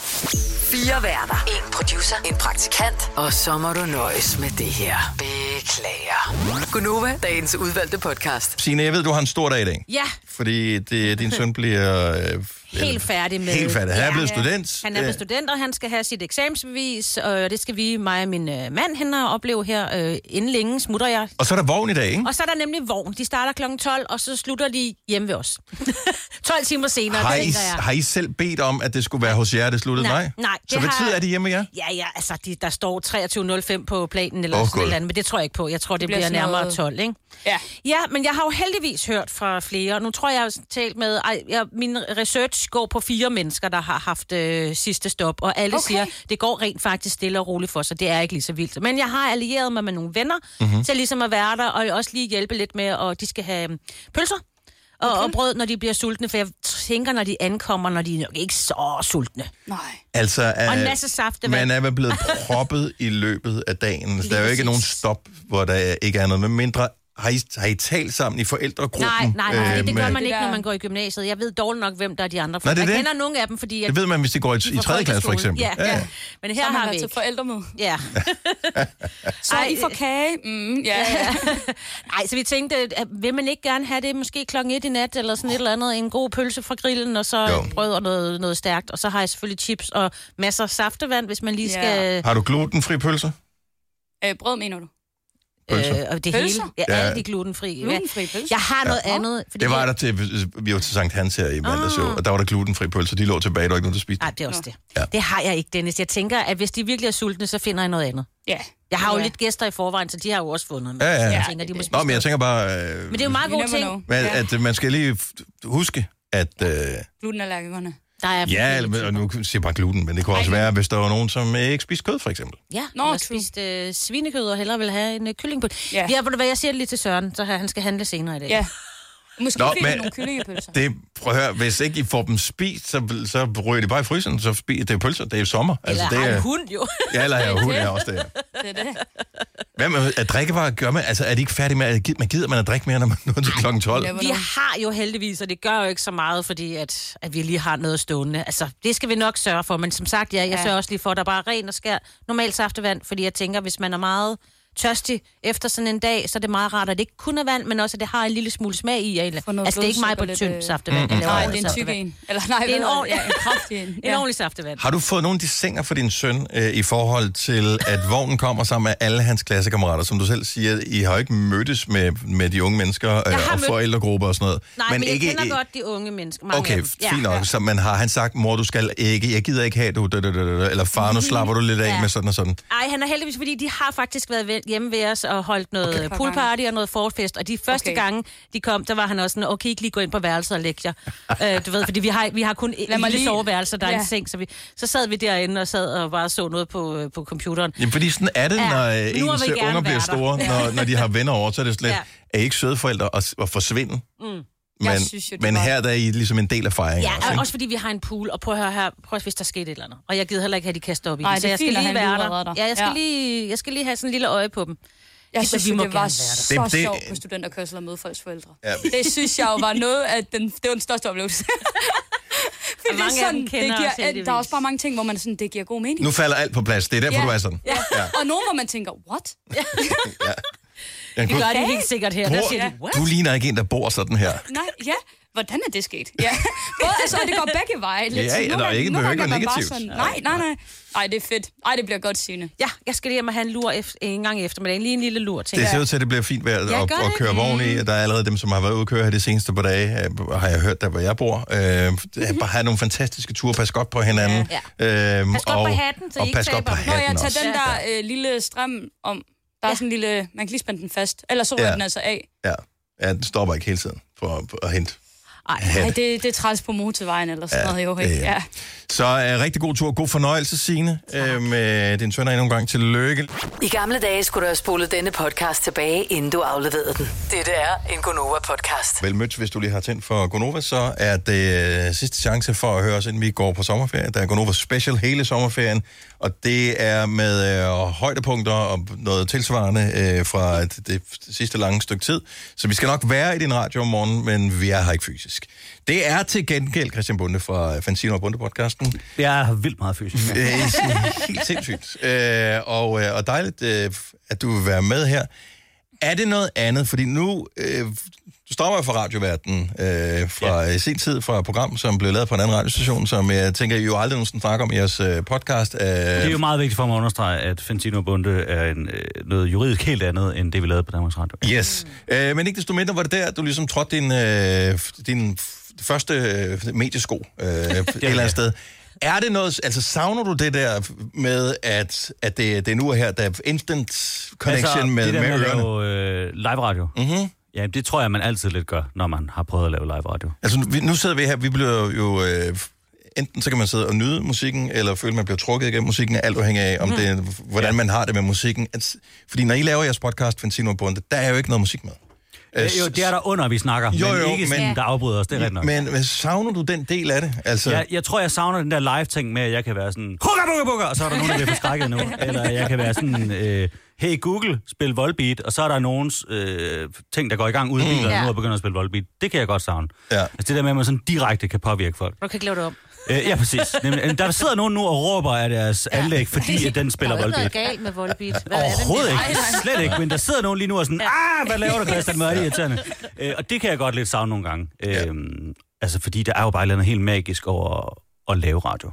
Fire værter. En producer. En praktikant. Og så må du nøjes med det her. Beklager. Gonova, dagens udvalgte podcast. Signe, jeg ved, du har en stor dag i dag. Ja. Fordi det, din søn bliver... Øh, helt færdig med... Helt færdig. Han ja, er blevet student. Han er blevet student, og han skal have sit eksamensbevis, og det skal vi, mig og min øh, mand, hende opleve her øh, inden længe, smutter jeg. Og så er der vogn i dag, ikke? Og så er der nemlig vogn. De starter klokken tolv, og så slutter de hjemme ved os. tolv timer senere, har det I, jeg. Har I selv bedt om, at det skulle være hos jer, det sluttede? Nej, nej. nej så hvad har... tid er det hjemme med jer? Ja, ja, altså, de, der står treogtyve nul fem på planen, eller oh, sådan noget andet, men det tror jeg ikke på. Jeg tror, det, det bliver, bliver nærmere noget... tolv, ikke? Ja. Ja, men jeg har jo heldigvis hørt fra flere. Nu tror jeg, jeg har talt med... Ej, jeg, min research går på fire mennesker, der har haft øh, sidste stop, og alle okay. siger, det går rent faktisk stille og roligt for sig. Det er ikke lige så vildt. Men jeg har allieret mig med nogle venner, mm-hmm. til ligesom at være der, og også lige hjælpe lidt med, og de skal have pølser og, okay. og brød, når de bliver sultne, for jeg tænker, når de ankommer, når de er nok ikke så sultne. Nej. Altså, er, og en masse saftevand. Man er vel blevet proppet i løbet af dagen. Så der er jo ikke nogen stop, hvor der ikke er noget med mindre Har I, har I talt sammen i forældregruppen? Nej, nej, nej, øh, det gør med... man ikke, når man går i gymnasiet. Jeg ved dårligt nok, hvem der er de andre. Nej, det er jeg det. kender nogle af dem, fordi... Det ved man, hvis de går i, i tredje klasse, for eksempel. Ja, ja. Men her så har vi til ikke. forældremøde. Ja. Så Ej, I får kage. Mm, ja. ja. Nej, så vi tænkte, at vil man ikke gerne have det måske klokken et i nat, eller sådan et eller andet, en god pølse fra grillen, og så jo. brød og noget, noget stærkt. Og så har jeg selvfølgelig chips og masser af saftevand, hvis man lige skal... Ja. Har du glutenfri pølser? Øh, brød, mener du? Øh, og det pølser? hele. Ja, Ja. alle de glutenfri. Glutenfri pølser? Jeg har noget Ja. andet. Fordi Det var jeg... der til, vi var til Sankt Hans her i mandags, Ah. og der var der glutenfri pølser. De lå tilbage, der var ikke nogen, der spiste. Nej, det er også det. Ja. Det har jeg ikke, Dennis. Jeg tænker, at hvis de virkelig er sultne, så finder jeg noget andet. Ja. Jeg har jo Ja. lidt gæster i forvejen, så de har jo også fundet med. Ja, ja. Jeg tænker, de må Nå, men jeg tænker bare, øh, Men det er jo meget gode ting. at, at, at man skal lige f- huske, at... Øh, Glutenallergikerne. Der er ja, eller, og nu siger jeg bare gluten, men det kunne også være, hvis der var nogen, som ikke spiser kød, for eksempel. Ja, Nå, jeg har spist øh, svinekød og hellere vil have en øh, kylling på. Ja. Ja, ved du hvad, jeg siger det lige til Søren, så han skal handle senere i dag. Ja. Måske Nå, fik men- I nogle kyllingepølser. Det, prøv at høre, hvis ikke I får dem spist, så, så ryger de bare i fryseren, så spiser det er pølser, det er jo sommer. Eller det har er, en hund jo. Ja, eller har en hund, er også det. Det er det. Hvad med at drikkevarer gør man? Altså, er de ikke færdige med at man gider man at drikke mere, når man når til klokken tolv? Vi har jo heldigvis, og det gør jo ikke så meget, fordi at, at vi lige har noget stående. Altså, det skal vi nok sørge for, men som sagt, ja, jeg Ja. sørger også lige for, at der bare er ren og skær normalt saftevand, fordi jeg tænker, hvis man er meget tørstig efter sådan en dag, så er det meget rart, at det ikke kun er vand, men også, at det har en lille smule smag i. Altså, noget det er ikke mig på blodsukker, tynd lidt, øh, saftevand. Mm, jeg mm. laver Nej, ordentlig det er en tyk saftevand. en. Eller nej, Det er en hvad- ordentlig- ja, en kraftig en. En ordentlig saftevand. Har du fået nogle dissinger for din søn øh, i forhold til, at vognen kommer sammen med alle hans klassekammerater? Som du selv siger, I har jo ikke mødtes med, med de unge mennesker øh, har og mødt- forældregrupper og sådan noget. Nej, men, men jeg ikke, kender godt de unge mennesker. Mange Okay, af dem. fint nok. Så man har han sagt, mor, du skal ikke, jeg gider ikke have, du, da, da, da, da, eller far, nu slapper du lidt af Ja. med sådan og sådan. Ej, han er heldigvis, fordi de har faktisk været ved- hjemme ved os og holdt noget Okay. okay. poolparty og noget forfest. Og de første Okay. okay. gange, de kom, der var han også sådan, okay, ikke lige gå ind på værelset og lægge jer. øh, du ved, fordi vi har, vi har kun et mig lille lige- soveværelse, der er Ja. en seng. Så, vi, så sad vi derinde og sad og bare så noget på, øh, på computeren. Jamen, fordi sådan er det, Ja, når men øh, nu har ens vi gerne unger bliver været der. store, når, når de har venner over, så er det slet, Ja. er I ikke søde forældre at, at forsvinde? Mm. Men, synes jo, det men var- her der er I ligesom en del af fejringen. Ja, også, og ikke? også fordi vi har en pool, og prøv at høre her, prøv at hvis der skete et eller andet. Og jeg gider heller ikke have, de kaster op i Nej, den, det så er jeg fint, skal at lige han være lige der. redder dig. Ja, jeg skal, Ja. lige, jeg skal lige have sådan en lille øje på dem. Jeg De- synes vi jo, må det var gerne så være der. Det- det- sjovt på studenterkørsel at møde folks forældre. Ja. Det synes jeg jo var noget af den, det var den største oplevelse. Fordi mange det er af dem sådan, kender det os giver, heldigvis. der er også bare mange ting, hvor man er sådan, det giver god mening. Nu falder alt på plads. Det er derfor, Ja. du er sådan. Ja. Ja. Og nogen, hvor man tænker, what? Ja, Det gør de helt sikkert her. Der siger de, what? du ligner ikke en, der bor sådan her. Nej, ja. Hvordan er det sket? Ja. Både, altså, og det går begge veje. Lidt. Ja, ja, Nogle der er gange- ikke- nogle behøver ikke gange være er man bare negativt. sådan, Nej, nej, nej. Ej, det er fedt. Ej, det bliver godt, Signe. Ja, jeg skal lige hjem og have en lur efter, en gang efter, men lige en lille lur til. Det ser ud til, at det bliver fint vejr Ja, at, gør at det. køre vogn i. Der er allerede dem, som har været ude at køre her de seneste par dage, øh, har jeg hørt, der hvor jeg bor. Øh, bare have nogle fantastiske ture. Pas godt på hinanden. Ja. Øhm, Pas godt og, på hatten, så I og ikke pas godt på taber. Nå, jeg hatten tager også. den der øh, lille strøm om. Der er sådan en lille... Man kan lige spænde den fast. Ellers så ryger Ja. den altså af. Ja. ja, den stopper ikke hele tiden for, for at hente. Ej, Ja. ej det, det er træls på motorvejen eller sådan Ja, noget, jo det er- ikke? Ja. Så uh, rigtig god tur. God fornøjelse, Signe, øh, med din søn endnu en gang. Tillykke. I gamle dage skulle du have spolet denne podcast tilbage, inden du afleverede den. Dette er en Gonova-podcast. Vel mødt, hvis du lige har tændt for Gonova, så er det øh, sidste chance for at høre os, inden vi går på sommerferie. Der er Gonova Special hele sommerferien, og det er med øh, højdepunkter og noget tilsvarende øh, fra det, det sidste lange stykke tid. Så vi skal nok være i din radio om morgenen, men vi er her ikke fysisk. Det er til gengæld Christian Bunde fra Fantino og Bunde-podcasten. Jeg er vildt meget fysisk. Øh, helt sindssygt. Øh, og, øh, og dejligt, øh, at du vil være med her. Er det noget andet? Fordi nu, øh, du stammer jo fra radioverdenen, øh, fra ja. sin tid, fra et program, som blev lavet på en anden radiostation, som jeg tænker, I jo aldrig nogensinde snakker om i jeres øh, podcast. Øh, Det er jo meget vigtigt for mig at understrege, at Fantino og Bunde er en, øh, noget juridisk helt andet, end det vi lavede på Danmarks Radio. Yes. Øh, men ikke desto mindre var det der, du ligesom trådte din, øh, din f- første øh, mediesko øh, et eller andet sted. Er det noget, altså savner du det der med, at, at det, det er nu og her, der er instant connection altså, med, det der med, med at ørerne? lave øh, live-radio, Mm-hmm. ja, det tror jeg, man altid lidt gør, når man har prøvet at lave live-radio. Altså, nu, vi- nu sidder vi her, vi bliver jo... Øh, enten så kan man sidde og nyde musikken, eller føle, at man bliver trukket igennem musikken, alt afhængig af, om mm. det, hvordan ja. man har det med musikken. Altså, fordi når I laver jeres podcast, Fantino og Bunde, der er jo ikke noget musik med. Øh, jo, det er der under, vi snakker, jo, men jo, ikke men, sådan, der afbryder os, det er rigtigt nok. Men, men savner du den del af det? Altså... Jeg, jeg tror, jeg savner den der live-ting med, at jeg kan være sådan, hugga, bugga, bugga, og så er der nogen, der bliver forskrækket nu. Eller jeg kan være sådan, øh, hey Google, spil Volbeat, og så er der nogens øh, ting, der går i gang ude i bilen, mm. og nu er begyndt at spille Volbeat. Det kan jeg godt savne. Ja. Altså det der med, at man sådan direkte kan påvirke folk. Du kan ikke lave det om. Øh, ja, præcis. Nemlig, der sidder nogen nu og råber af deres ja. anlæg, fordi at den spiller Volbeat. Der er noget galt med Volbeat. Hvad Overhovedet ikke. Slet ikke. Men der sidder nogen lige nu og sådan, ah, hvad laver du, Christian? Hvor er det irriterende? Øh, og det kan jeg godt lidt savne nogle gange. Øh, ja. Altså, fordi der er jo bare noget helt magisk over at lave radio.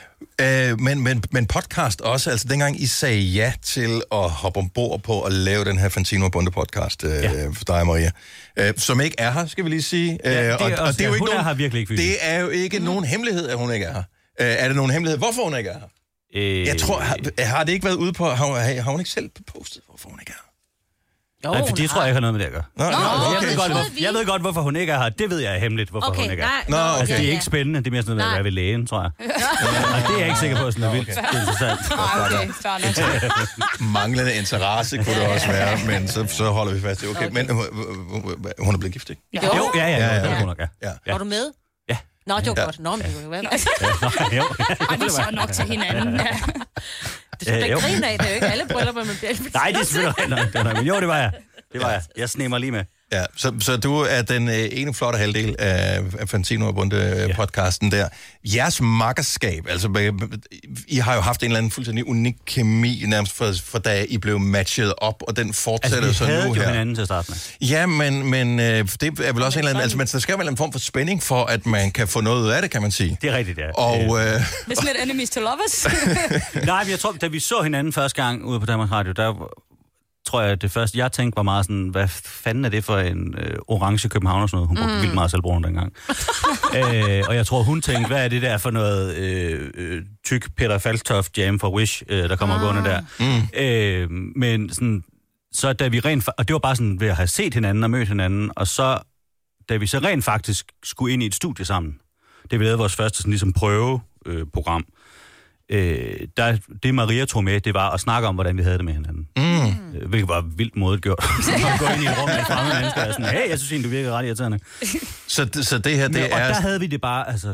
Øh, men, men, men podcast også, altså dengang I sagde ja til at hoppe ombord på at lave den her Fantino og Bunde podcast øh, ja. for dig, Maria, øh, som ikke er her, skal vi lige sige. Ja, det er, og, også, og det er jo ja, ikke hun nogen, er her virkelig ikke. Det er jo ikke mm. nogen hemmelighed, at hun ikke er her. Øh, er det nogen hemmelighed, hvorfor hun ikke er her? Øh... Jeg tror, har, har det ikke været ude på, har, har hun ikke selv postet, hvorfor hun ikke er her? Jo, nej, for det tror jeg ikke har noget med det at gøre. Nå, Nå, okay. jeg, ved godt, hvor, jeg ved godt, hvorfor hun ikke er her. Det ved jeg er hemmeligt, hvorfor okay, hun ikke er her. Nå, okay. Altså, det er ikke spændende. Det er mere sådan noget, at være ved lægen, tror jeg. Og det er jeg ikke sikker på, sådan noget vildt. Det er interessant. Okay, Manglende interesse kunne det også være, men så, så holder vi fast i. Okay, men hun er blevet gift, ikke? Jo, jo ja, ja, ja, ja. Hun nok, ja. ja. Var du med? Ja. Nå, det var ja. godt. Nå, men det kunne være. Jo. Ej, de så nok til hinanden. Ja. Det er ikke grine af, det er jo ikke alle bryllupper, man bliver inviteret. Nej, det er selvfølgelig ikke. Men jo, det var jeg. Det var jeg. Jeg snemmer lige med. Ja, så, så du er den øh, ene flotte halvdel af, af Fantino og Bunde-podcasten ja. der. Jeres makkerskab, altså I har jo haft en eller anden fuldstændig unik kemi, nærmest for, for da I blev matchet op, og den fortsætter altså, så nu her. Altså, vi havde jo hinanden til at starte med. Ja, men, men øh, det er vel også en eller anden, altså men der skal være en form for spænding for, at man kan få noget ud af det, kan man sige. Det er rigtigt, ja. Og, øh, det er sådan lidt enemies to lovers. Nej, men jeg tror, da vi så hinanden første gang ude på Danmarks Radio, der tror jeg, det første, jeg tænkte, var meget sådan, hvad fanden er det for en øh, orange københavner og sådan noget? Hun brugte mm. vildt meget selvbrugende dengang. øh, og jeg tror, hun tænkte, hvad er det der for noget øh, øh, tyk Peter Falktoft jam for Wish, øh, der kommer ah. gående der. Mm. Øh, men sådan, så da vi rent, og det var bare sådan ved at have set hinanden og mødt hinanden, og så, da vi så rent faktisk skulle ind i et studie sammen, det vi lavede vores første sådan, ligesom prøveprogram, øh, Øh, der, det Maria tog med, det var at snakke om, hvordan vi havde det med hinanden. Mm. Øh, hvilket var vildt modigt gjort. At gå ind i et rum med fremmede mennesker og sådan, hey, jeg synes egentlig, du virker ret irriterende. Så, så det her, det Men, er... Og der havde vi det bare, altså,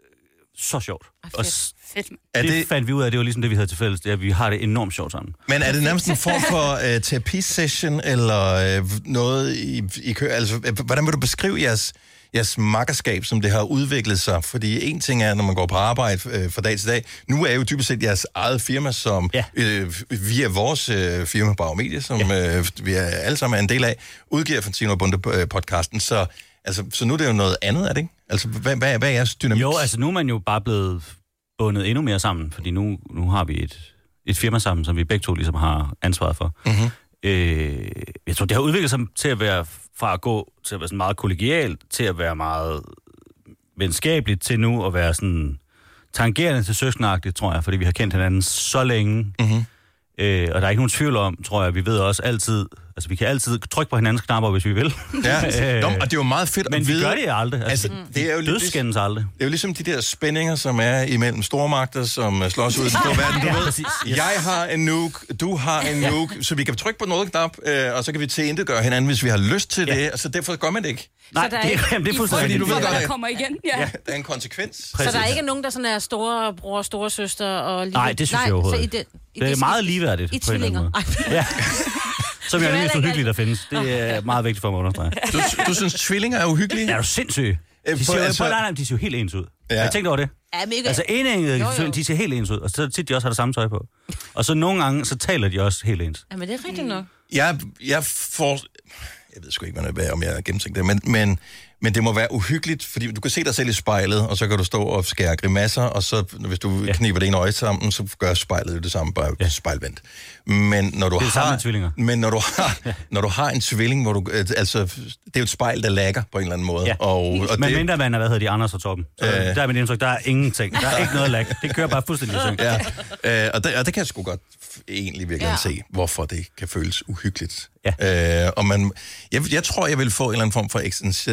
så sjovt. Ah, og fedt. Det, det fandt vi ud af, det var ligesom det, vi havde til fælles, det er, at vi har det enormt sjovt sammen. Men er det nærmest en form for uh, terapisession, eller uh, noget i, i kø? Altså, hvordan vil du beskrive jeres... jeres makkerskab, som det har udviklet sig. Fordi en ting er, når man går på arbejde øh, fra dag til dag. Nu er jo typisk set jeres eget firma, som ja. øh, via vores øh, firma, Bauer Media, som ja. øh, vi er alle sammen er en del af, udgiver Fantino og Bunde-podcasten. Så, altså, så nu er det jo noget andet, er det ikke? Altså, hvad, hvad, hvad er jeres dynamik? Jo, altså nu er man jo bare blevet bundet endnu mere sammen, fordi nu, nu har vi et, et firma sammen, som vi begge to ligesom har ansvaret for. Mm-hmm. Øh, jeg tror, det har udviklet sig til at være fra at gå til at være sådan meget kollegialt, til at være meget venskabeligt, til nu at være sådan tangerende til søskenagtigt, tror jeg, fordi vi har kendt hinanden så længe. Mm-hmm. Øh, og der er ikke nogen tvivl om, tror jeg, vi ved også altid, altså vi kan altid trykke på hinandens knapper, hvis vi vil. Ja, Nå, og det er jo meget fedt men at vide. Men vi gør det aldrig. Altså, altså, det er jo dødskændes aldrig. Det er jo ligesom de der spændinger, som er imellem stormagter, som slås ud i den store verden, du ja, ved. Præcis. Jeg har en nuke, du har en nuke, så vi kan trykke på noget knap, øh, og så kan vi tilintetgøre hinanden, hvis vi har lyst til ja. det, og så derfor gør man det ikke. Nej, det er, det er fuldstændig. Du ved godt, der kommer igen. Ja. Ja, der er en konsekvens. Præcis. Så der er ikke nogen, der sådan er store bror, store søster og lige... Nej, det synes jeg overhovedet ikke. Det, det er meget ligeværdigt. I tvillinger. Ja. Som jeg er så hyggeligt at findes. Det er meget vigtigt for mig at understrege. Du, du synes, tvillinger er uhyggelige? Ja, er du sindssyg. De ser, altså... nej, nej, de ser jo helt ens ud. Ja. Jeg tænkte over det. Ja, mega. Altså enæggede, de ser helt ens ud. Og så tit de også har det samme tøj på. Og så nogle gange, så taler de også helt ens. Ja, men det er rigtigt nok. Jeg, jeg får... Jeg ved sgu ikke, om jeg er gennemtænkt det, men, men, men det må være uhyggeligt, fordi du kan se dig selv i spejlet, og så kan du stå og skære grimasser, og så hvis du ja. kniber det ene øje sammen, så gør spejlet jo det samme, bare ja. spejlvendt. Men når du det er har, tvillinger. Men når du har, ja. når du har en tvilling, hvor du, altså, det er jo et spejl, der lægger på en eller anden måde. Ja. Og, og men det, mindre man er, hvad hedder de, Anders og Torben. Så øh, der er mit indtryk, der er ingenting. Der er ikke noget lag. Det kører bare fuldstændig i ja. øh, og, det, og det kan jeg sgu godt egentlig virkelig ja. se, hvorfor det kan føles uhyggeligt. Ja. Øh, og man, jeg, jeg tror, jeg vil få en eller anden form for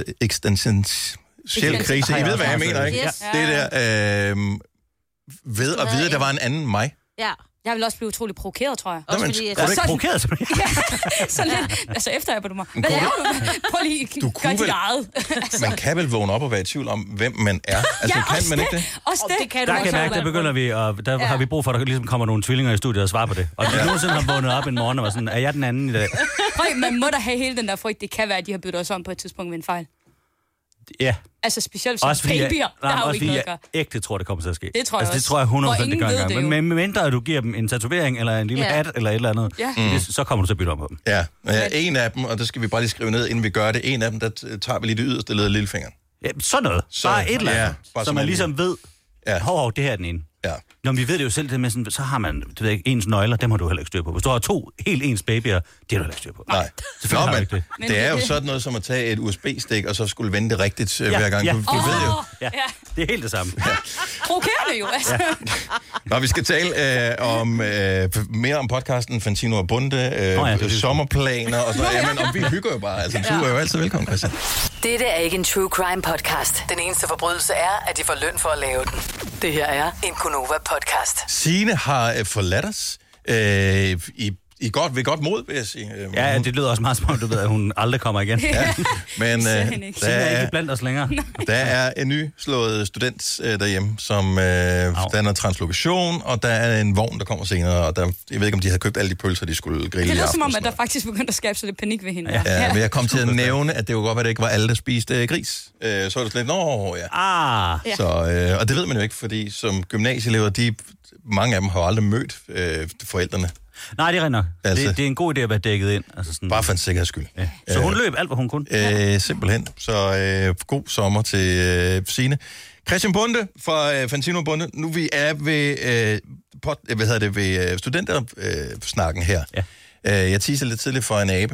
eksistentiel krise. I ved, hvad jeg mener, ikke? Yes. Det der, øh, ved at vide, at der var en anden mig. Ja. Jeg vil også blive utrolig provokeret, tror jeg. Nå, men, fordi, er du ikke provokeret, simpelthen? Ja, sådan lidt. Altså, efter jeg på mig. Hvad laver du? Prøv lige at gøre dit eget. Altså. Man kan vel vågne op og være i tvivl om, hvem man er. Altså, ja, kan man det, ikke det? Også det. det kan der du kan jeg mærke, der begynder vi, og der ja. har vi brug for, at der ligesom kommer nogle tvillinger i studiet og svarer på det. Og de ja. nogensinde har vågnet op en morgen og var sådan, er jeg den anden i dag? Prøv, man må da have hele den der frygt. Det kan være, at de har byttet os om på et tidspunkt ved en fejl. Ja. Altså specielt som babyer, der har jo ikke noget at gøre. Jeg ægte tror, det kommer til at ske. Det tror jeg altså, det også. tror jeg hundrede procent, det gør det engang. Men med mindre, at du giver dem en tatovering, eller en lille ja. hat, eller et eller andet, ja. mm. det, så kommer du til at bytte om på dem. Ja, ja, en af dem, og det skal vi bare lige skrive ned, inden vi gør det. En af dem, der tager vi lige det yderste led af lillefingeren. Ja, sådan noget. Så, bare et eller andet, ja, så man ligesom ved, ja. hov, hov, det her er den ene. Ja. Når vi ved det jo selv, det med sådan, så har man det ved ikke, ens nøgler, dem har du heller ikke styr på. Hvis du har to helt ens babyer, det har du heller ikke styr på. Nej. Nå, men, ikke det. det er jo sådan noget som at tage et U S B-stik, og så skulle vende det rigtigt ja, hver gang. Ja. Du, du oh, ved jo. Ja, det er helt det samme. Ja. Provokerende jo, altså. Ja. Nå, vi skal tale øh, om øh, mere om podcasten Fantino og Bunde, øh, oh, ja, sommerplaner og sådan noget. Jamen, og vi hygger jo bare. Altså, du er jo altid velkommen, Christian. Dette er ikke en true crime podcast. Den eneste forbrydelse er, at de får løn for at lave den. Det her er en Gonova podcast. Signe har øh, forladt os øh, i, i godt, ved godt mod, vil jeg sige. Øh, ja, det lyder også meget som om, du ved, at hun aldrig kommer igen. Ja, men øh, der, er ikke blandt os længere. Der er en ny slået student øh, derhjemme, som øh, der er noget translokation, og der er en vogn, der kommer senere, og der, jeg ved ikke, om de havde købt alle de pølser, de skulle grille i aften. Det lyder som om, at der faktisk begyndte at skabe sig lidt panik ved hende. Ja, ja. Men jeg kom til at nævne, at det var godt, at det ikke var alle, der spiste øh, gris. Øh, så var det sådan lidt, nå ja. Ah. Så, øh, og det ved man jo ikke, fordi som gymnasieelever, de, mange af dem har aldrig mødt øh, forældrene. Nej, det er rent nok. Altså, det, det er en god idé at være dækket ind. Altså sådan, bare for en sikkerheds skyld. Ja. Så hun løb alt, hvad hun kunne? Øh, simpelthen. Så øh, god sommer til øh, Signe. Christian Bunde fra øh, Fantino Bunde. Nu vi er ved, øh, pot, hvad hedder det, ved øh, studentersnakken øh, her. Ja. Øh, jeg teaser lidt tidligt for en abe.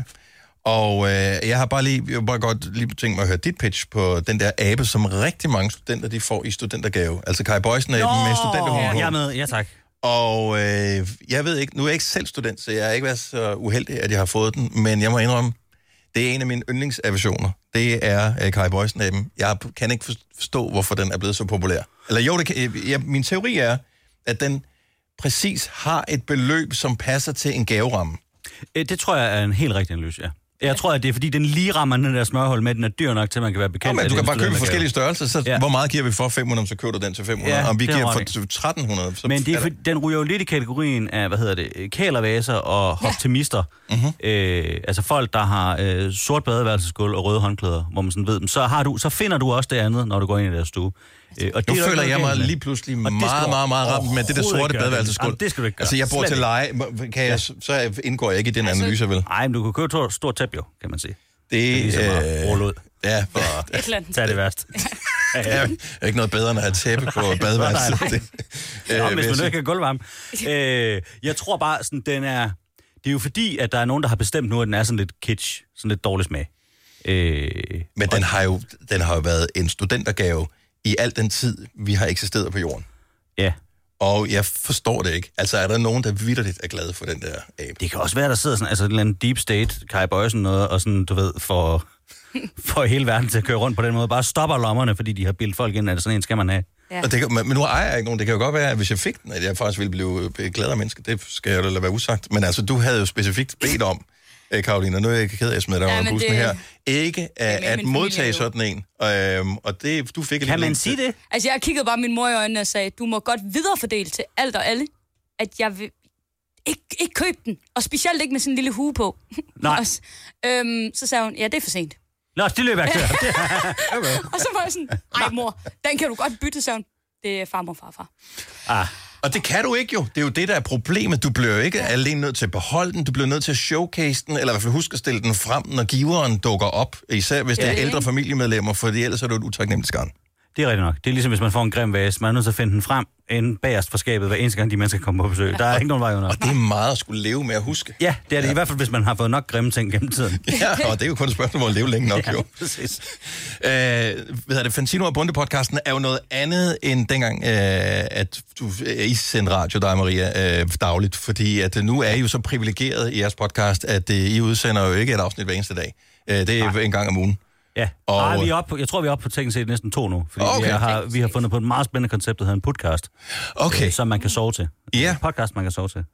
Og øh, jeg har bare lige, jeg bare godt lige tænkt mig at høre dit pitch på den der abe, som rigtig mange studenter, de får i studentergave. Altså Kai Boysen-aben med studenterhumor. Ja, jeg er med. Ja, tak. Og øh, jeg ved ikke, nu er jeg ikke selv student, så jeg er ikke været så uheldig, at jeg har fået den, men jeg må indrømme, det er en af mine yndlingsaversioner. Det er øh, Kai Boysen-aben. Jeg kan ikke forstå, hvorfor den er blevet så populær. Eller jo, det kan, jeg, min teori er, at den præcis har et beløb, som passer til en gaveramme. Det tror jeg er en helt rigtig analyse, ja. Jeg tror, at det er, fordi den lige rammer den der smørhul med, den er dyr nok til, at man kan være bekendt. Ja, men du kan bare købe forskellige størrelser, så ja. Hvor meget giver vi for fem hundrede, så køber du den til fem hundrede. Ja, om vi giver for tretten hundrede, så men det er, for, den ryger jo lidt i kategorien af, hvad hedder det, kælervaser og ja. optimister. Mm-hmm. Øh, altså folk, der har øh, sort badeværelsesgulv og røde håndklæder, hvor man sådan ved dem. Så, har du, så finder du også det andet, når du går ind i deres stue. Øh, og nu det føler jeg mig lige pludselig meget, meget, meget, meget ramt med det der sorte badeværelsesgulv. Det skal du ikke gøre. Altså, jeg bor til leje, kan jeg, så indgår jeg ikke i den altså, analyse, vel? Nej, men du kan købe et stort tæppe jo, kan man sige. Det er øh, ud. Ja, for tag det værst. Ja, ja. Ikke noget bedre, end at have tæppe på badeværelset. Nå, hvis man nu ikke kan gulvvarme. Øh, jeg tror bare, sådan, den er... Det er jo fordi, at der er nogen, der har bestemt nu, at den er sådan lidt kitsch, sådan lidt dårlig smag. Øh, Men den har, jo, den har jo været en studentergave i al den tid, vi har eksisteret på jorden. Ja. Og jeg forstår det ikke. Altså, er der nogen, der vitterligt er glade for den der abe? Det kan også være, der sidder sådan, altså en eller anden deep state, Kai Boysen noget, og sådan, du ved, for, for hele verden til at køre rundt på den måde. Bare stopper lommerne, fordi de har bildt folk ind, at sådan en skal man have. Ja. Og det, men nu ejer jeg ikke nogen. Det kan jo godt være, at hvis jeg fik den, at jeg faktisk ville blive gladere menneske. Det skal jeg jo lade være usagt. Men altså, du havde jo specifikt bedt om, Karoline, nu er jeg ked af at smide dig under bussen her, ikke at, at modtage sådan en. Øhm, og det, du fik kan man sige det? Altså, jeg kiggede bare min mor i øjnene og sagde, du må godt viderefordele til alt og alle, at jeg vil ikke, ikke købe den. Og specielt ikke med sådan en lille hue på. Nej. øhm, så sagde hun, ja, det er for sent. Nå, det løber jeg til. Okay. Og så var jeg sådan, ej mor, den kan du godt bytte, sagde hun. Det er farmor og farfar. Ah. Og det kan du ikke jo. Det er jo det, der er problemet. Du bliver jo ikke alene nødt til at beholde den. Du bliver nødt til at showcase den, eller i hvert fald huske at stille den frem, når giveren dukker op. Især hvis det er ældre familiemedlemmer, for ellers er det et utaknemmeligt skarn. Det er rigtigt nok. Det er ligesom, hvis man får en grim vase. Man er nødt til at finde den frem inden bagerst for skabet, hver eneste gang de mennesker kommer på besøg. Der er ikke nogen vej under. Og det er meget at skulle leve med at huske. Ja, det er det ja. I hvert fald, hvis man har fået nok grimme ting gennem tiden. Ja, og det er jo kun et spørgsmål om at leve længe nok, ja, jo. præcis. Øh, hvad hedder det? Fantino og Bunde-podcasten er jo noget andet end dengang, øh, at du I sendte radio, dig Maria, øh, dagligt. Fordi at nu er I jo så privilegeret i jeres podcast, at øh, I udsender jo ikke et afsnit hver eneste dag. Øh, det er Nej. en gang om ugen. Ja, Og... Ej, vi er oppe på, jeg tror, vi er oppe på teknisk set næsten to nu, fordi Okay. vi, har, vi har fundet på et meget spændende koncept, der hedder en podcast, Okay. øh, som man kan sove til. Ja. En podcast, man kan sove til.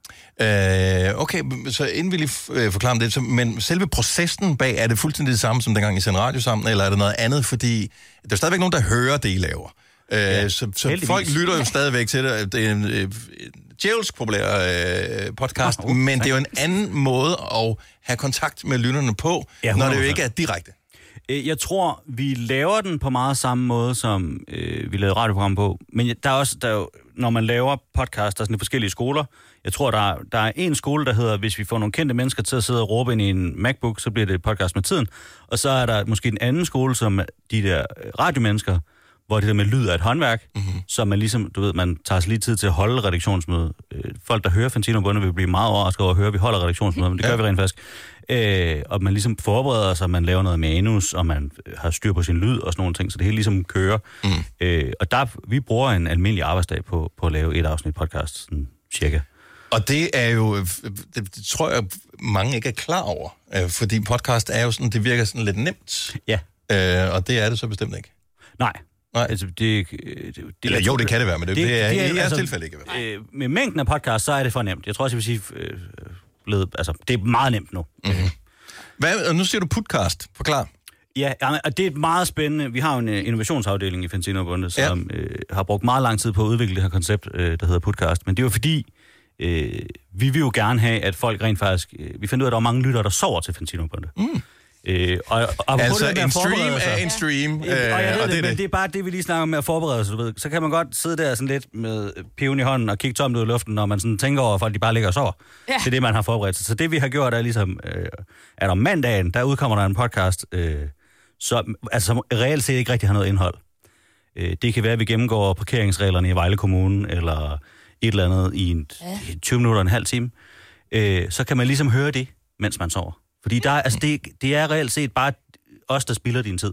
Øh, okay, så inden vi lige øh, forklarer om det, så, men selve processen bag, er det fuldstændig det samme, som dengang I sendte radio sammen, eller er det noget andet, fordi der er stadigvæk nogen, der hører det, I laver. Øh, ja, så så folk lytter jo stadigvæk til det. Det er en øh, djævelsk populær øh, podcast, oh, oh, men det er jo en anden måde at have kontakt med lytterne på, ja, når det jo ikke er direkte. Jeg tror, vi laver den på meget samme måde, som øh, vi lavede radioprogram på. Men der er også, der er jo, når man laver podcast, der er sådan forskellige skoler. Jeg tror, der er, der er en skole, der hedder, hvis vi får nogle kendte mennesker til at sidde og råbe ind i en MacBook, så bliver det podcast med tiden. Og så er der måske en anden skole, som de der radiomennesker, hvor det der med lyd er et håndværk, mm-hmm. så man ligesom, du ved, man tager sig lige tid til at holde redaktionsmøde. Folk, der hører Fantino Bunde, vil blive meget overrasket over at høre, at vi holder redaktionsmøde, men det ja. gør vi rent faktisk. Øh, og man ligesom forbereder sig, man laver noget manus, og man har styr på sin lyd og sådan nogle ting, så det hele ligesom kører. Mm. Øh, og der, vi bruger en almindelig arbejdsdag på, på at lave et afsnit podcast, sådan cirka. Og det er jo, det, det tror jeg, mange ikke er klar over, fordi podcast er jo sådan, det virker sådan lidt nemt. Ja. Øh, og det er det så bestemt ikke. Nej. Nej. Altså, det, det, det, Eller jo, det kan det være, men det, det, det er, det er i jeres altså, tilfælde ikke. Øh, med mængden af podcast, så er det for nemt. Jeg tror også, jeg vil sige, øh, blevet, altså, det er meget nemt nu. Mm-hmm. Hvad, nu siger du podcast. Forklar. Ja, og det er meget spændende. Vi har jo en innovationsafdeling i Fantino Bunde, som ja. øh, har brugt meget lang tid på at udvikle det her koncept, øh, der hedder podcast. Men det er jo fordi, øh, vi vil jo gerne have, at folk rent faktisk... Øh, vi finder ud af, at der er mange lyttere, der sover til Fantino Bunde. Mm. Øh, og, og altså en stream er en stream. Ja. Øh, og jeg ved og det, det, men det. det er bare det, vi lige snakker om med at forberede sig, du ved. Så kan man godt sidde der sådan lidt med piven i hånden og kigge tomt ud i luften, når man sådan tænker over, at folk de bare ligger og sover. Ja. Det er det, man har forberedt sig. Så det, vi har gjort, er ligesom, øh, at om mandagen, der udkommer der en podcast, øh, som, altså, som reelt set ikke rigtig har noget indhold. Øh, det kan være, at vi gennemgår parkeringsreglerne i Vejle Kommune, eller et eller andet i en, ja. tyve minutter og en halv time. Øh, så kan man ligesom høre det, mens man sover. Fordi der, altså det, det er reelt set bare os, der spilder din tid.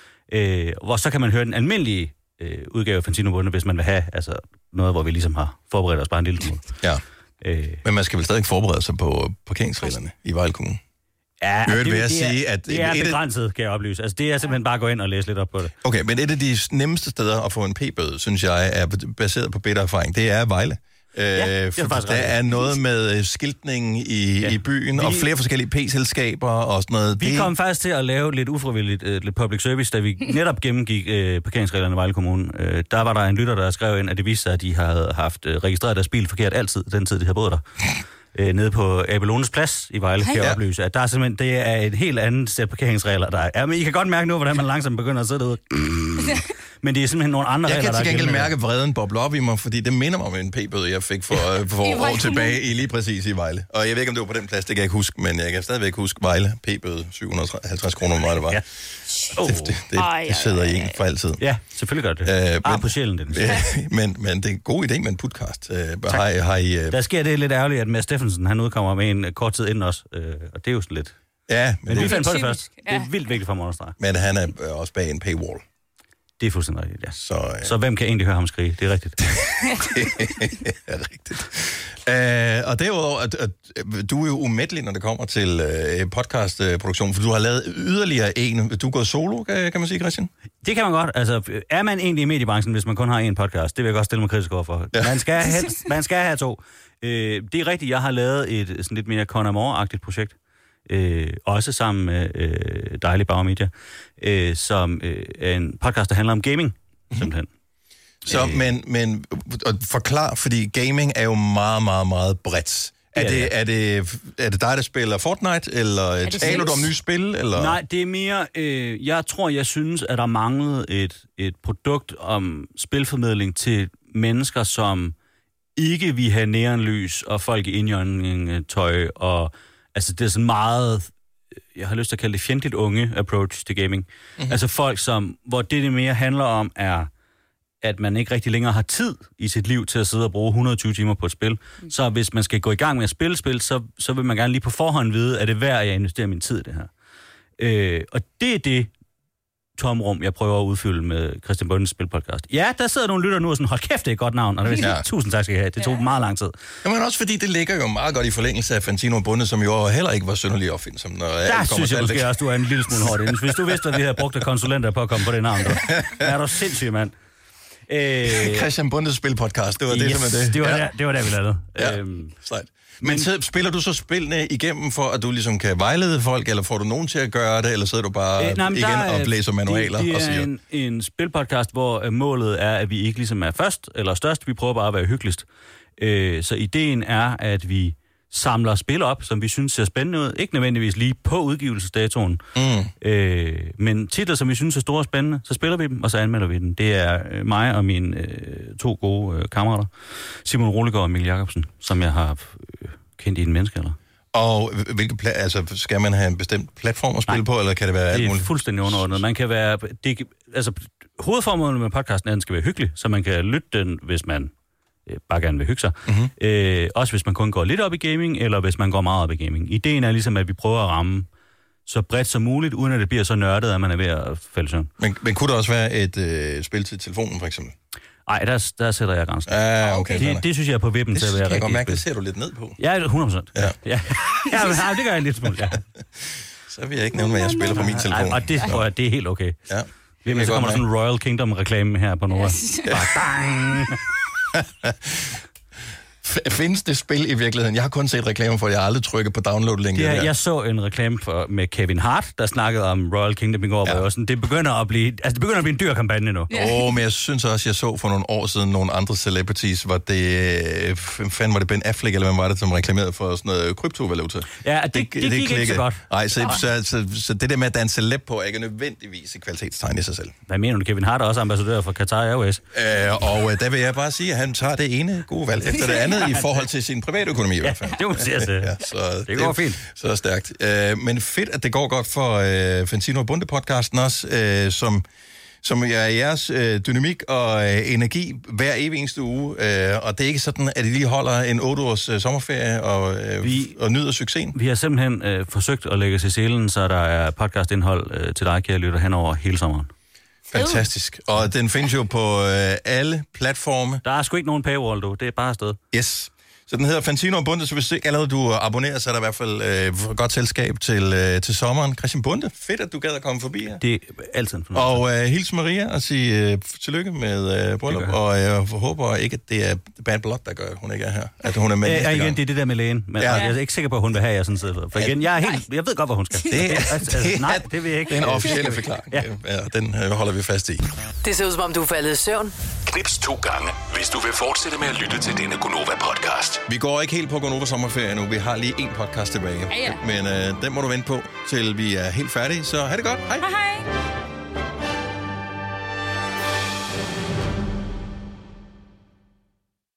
Øh, hvor så kan man høre den almindelige øh, udgave af Fantino Bunde, hvis man vil have altså, noget, hvor vi ligesom har forberedt os bare en lille smule. Ja. Øh, Men man skal vel stadig forberede sig på parkeringsreglerne i Vejle Kommune? Ja, det, det, det, er, sige, at det er begrænset, kan jeg oplyse. Altså, det er simpelthen bare at gå ind og læse lidt op på det. Okay, men et af de nemmeste steder at få en p-bøde, synes jeg, er baseret på bitter erfaring. Det er Vejle. Ja, øh, for der rigtigt. Er noget med skiltning i, ja. i byen, vi, og flere forskellige p-selskaber og sådan noget. Vi det... kom faktisk til at lave lidt ufrivilligt uh, lidt public service, da vi netop gennemgik uh, parkeringsreglerne i Vejle Kommune. Uh, der var der en lytter, der skrev ind, at det viste sig, at de havde haft uh, registreret deres bil forkert altid, den tid, de havde boet der. Uh, nede på Abelones Plads i Vejle, kan jeg ja. oplyse, at der er simpelthen, det er et helt andet sæt parkeringsregler, der er. Ja, men I kan godt mærke nu, hvordan man langsomt begynder at sidde derude. Men det er simpelthen nogle andre jeg regler, der Jeg kan til gengæld mærke vreden boble op i mig, fordi det minder mig om en p-bøde, jeg fik for, for år tilbage i lige præcis i Vejle. Og jeg ved ikke, om det var på den plads, det kan jeg ikke huske, men jeg kan stadigvæk huske Vejle p-bøde, syv hundrede og halvtreds kroner, hvor meget det var. Ja. Oh. Det, det, det, det sidder i en for altid. Ja, selvfølgelig gør det. Øh, men, ah, på sjælen, den. Ja, men, men det er en god idé med en podcast. Øh, har, har I, øh... Der sker det lidt ærgerligt, at Mads Steffensen, han udkommer med en kort tid inden os, øh, og det er jo sådan lidt... Ja, men, men det, vi fandt på det først. Ja. Det er vildt vigtigt for mig at understrege. Men han er også bag en paywall. Det er fuldstændig rigtigt, ja. Så, øh... så hvem kan egentlig høre ham skrige? Det er rigtigt. det er rigtigt. Uh, og derudover, at, at, at, du er jo umættelig, når det kommer til uh, podcastproduktion, for du har lavet yderligere en. Du er gået solo, kan, kan man sige, Christian? Det kan man godt. Altså, er man egentlig i mediebranchen, hvis man kun har en podcast? Det vil jeg godt stille mig kritisk over for. Ja. Man, skal have, man skal have to. Uh, det er rigtigt, jeg har lavet et sådan lidt mere Conor Moore-agtigt projekt. Øh, også sammen med øh, Dejlig Bauer Media, øh, som øh, er en podcast, der handler om gaming, mm-hmm. simpelthen. Så, øh, men, men forklar, fordi gaming er jo meget, meget, meget bredt. Er, ja, det, ja. er, det, er det dig, der spiller Fortnite, eller taler du om nye spil? Eller? Nej, det er mere, øh, jeg tror, jeg synes, at der manglede et, et produkt om spilformidling til mennesker, som ikke vil have neonlys og folk i indjørning-tøj og altså, det er sådan meget, jeg har lyst til at kalde det fjendtligt unge approach til gaming. Mm-hmm. Altså folk, som, hvor det, det mere handler om, er, at man ikke rigtig længere har tid i sit liv til at sidde og bruge et hundrede og tyve timer på et spil. Mm. Så hvis man skal gå i gang med at spille spil, så, så vil man gerne lige på forhånd vide, at det er værd, at jeg investerer min tid i det her. Øh, og det er det, tomrum, jeg prøver at udfylde med Christian Bundes spilpodcast. Ja, der sidder nogle lytter nu og sådan, hold kæft, det er et godt navn, og det vil sige, ja. tusind tak skal I have. Det tog ja. meget lang tid. Jamen også fordi det ligger jo meget godt i forlængelse af Fantino og Bunde, som jo heller ikke var synderligt opfindsom. Når der synes jeg måske også, du er en lille smule hårdt inde. Hvis du vidste, at vi havde brugt af konsulenter på at komme på det navn, du. Er du sindssyg, mand. Øh... Christian Bundes spilpodcast, det var yes, det, som er det. Det var, ja. der, det var der, vi lavede. Ja, øhm, sejt. Men så spiller du så spillene igennem for, at du ligesom kan vejlede folk, eller får du nogen til at gøre det, eller sidder du bare øh, nej, igen der, og læser manualer? Det, det og siger... er en, en spilpodcast, hvor målet er, at vi ikke ligesom er først eller størst, vi prøver bare at være hyggeligst. Øh, så ideen er, at vi samler spil op, som vi synes ser spændende ud. Ikke nødvendigvis lige på udgivelsesdatoen, mm. øh, men titler, som vi synes er store og spændende, så spiller vi dem, og så anmelder vi dem. Det er øh, mig og mine øh, to gode øh, kammerater, Simon Roligård og Emil Jacobsen, som jeg har øh, kendt i en menneskealder. Og hvilke pla- altså, skal man have en bestemt platform at spille Nej, på, eller kan det være alt muligt? Det er fuldstændig underordnet. Man kan være... Det, altså, hovedformålet med podcasten er, at den skal være hyggelig, så man kan lytte den, hvis man bare gerne vil hygge sig. Mm-hmm. Øh, også hvis man kun går lidt op i gaming, eller hvis man går meget op i gaming. Ideen er ligesom, at vi prøver at ramme så bredt som muligt, uden at det bliver så nørdet, at man er ved at falde søvn. Men, men kunne det også være et øh, spil til telefonen, for eksempel? Nej, der, der sætter jeg grænsen. Ah, okay. Det, det synes jeg er på vippen til at være rigtig spil. Det kan jeg godt mærke, det ser du lidt ned på. Ja, hundrede procent. Ja. Ja. Ja, men, det gør jeg lidt smule, ja. Så vil jeg ikke nævne, hvad jeg spiller på min telefon. Nej, og det tror jeg, det er helt okay. Ja. Men så kommer der sådan en Royal Kingdom-reklame her på Nova. Findes det spil i virkeligheden? Jeg har kun set reklamer for, at jeg aldrig trykker på download-linket. Ja, jeg så en reklame for, med Kevin Hart, der snakkede om Royal Kingdom i går, ja. Sådan, det begynder at blive, altså det begynder at blive en dyr kampagne nu. Åh, yeah. oh, men jeg synes også, jeg så for nogle år siden nogle andre celebrities, hvor det, fanden var det Ben Affleck, eller hvem var det, som reklamerede for sådan noget kryptovaluta. Ja, det, det, det, det gik ikke så godt. Nej, så, så, så, så, så det der med at danse celeb på, er ikke nødvendigvis et kvalitetstegn i sig selv. Hvad mener du? Kevin Hart er også ambassadør for Qatar Airways. Øh, og der vil jeg bare sige, at han tager det ene gode valg efter det andet i forhold til sin privatøkonomi i hvert fald. Det må sige, altså. Ja, så det går det, fint. Så stærkt. Øh, men fedt, at det går godt for øh, Fantino og Bunde-podcasten også, øh, som, som er jeres øh, dynamik og øh, energi hver evig eneste uge. Øh, og det er ikke sådan, at I lige holder en otte års øh, sommerferie og, øh, vi, og nyder succesen? Vi har simpelthen øh, forsøgt at lægge os i selen, så der er podcastindhold øh, til dig, kære lytter, hen over hele sommeren. Fantastisk. Og den findes jo på øh, alle platforme. Der er sgu ikke nogen paywall, du. Det er bare afsted. Yes. Så den hedder Fantino og Bunde, så hvis ikke allerede du abonnerer, så er der i hvert fald øh, godt selskab til, øh, til sommeren. Christian Bunde, fedt, at du gad at komme forbi her. Det er altid en fornøjelse. Og øh, hils Maria og sige øh, tillykke med øh, bryllup, og jeg øh, håber ikke, at det er Bad Blood, der gør, at hun ikke er her. At hun er med næste gang. Ja, igen, det er det der med lægen. Men ja. Jeg er ikke sikker på, at hun vil have, jeg sådan sidder for. For igen, jeg, er helt, jeg ved godt, hvor hun skal. Det er, altså, altså, nej, det vil jeg ikke. Det er en officielle forklaring. Ja. Ja, den øh, holder vi fast i. Det ser ud, som om du er faldet i søvn. Knips to gange, hvis du vil fortsætte med at lytte til denne Gonova-podcast. Vi går ikke helt på Gonova sommerferie nu. Vi har lige en podcast tilbage. Ja, ja. Men øh, den må du vente på, til vi er helt færdige. Så ha' det godt. Hej. Hej, hej.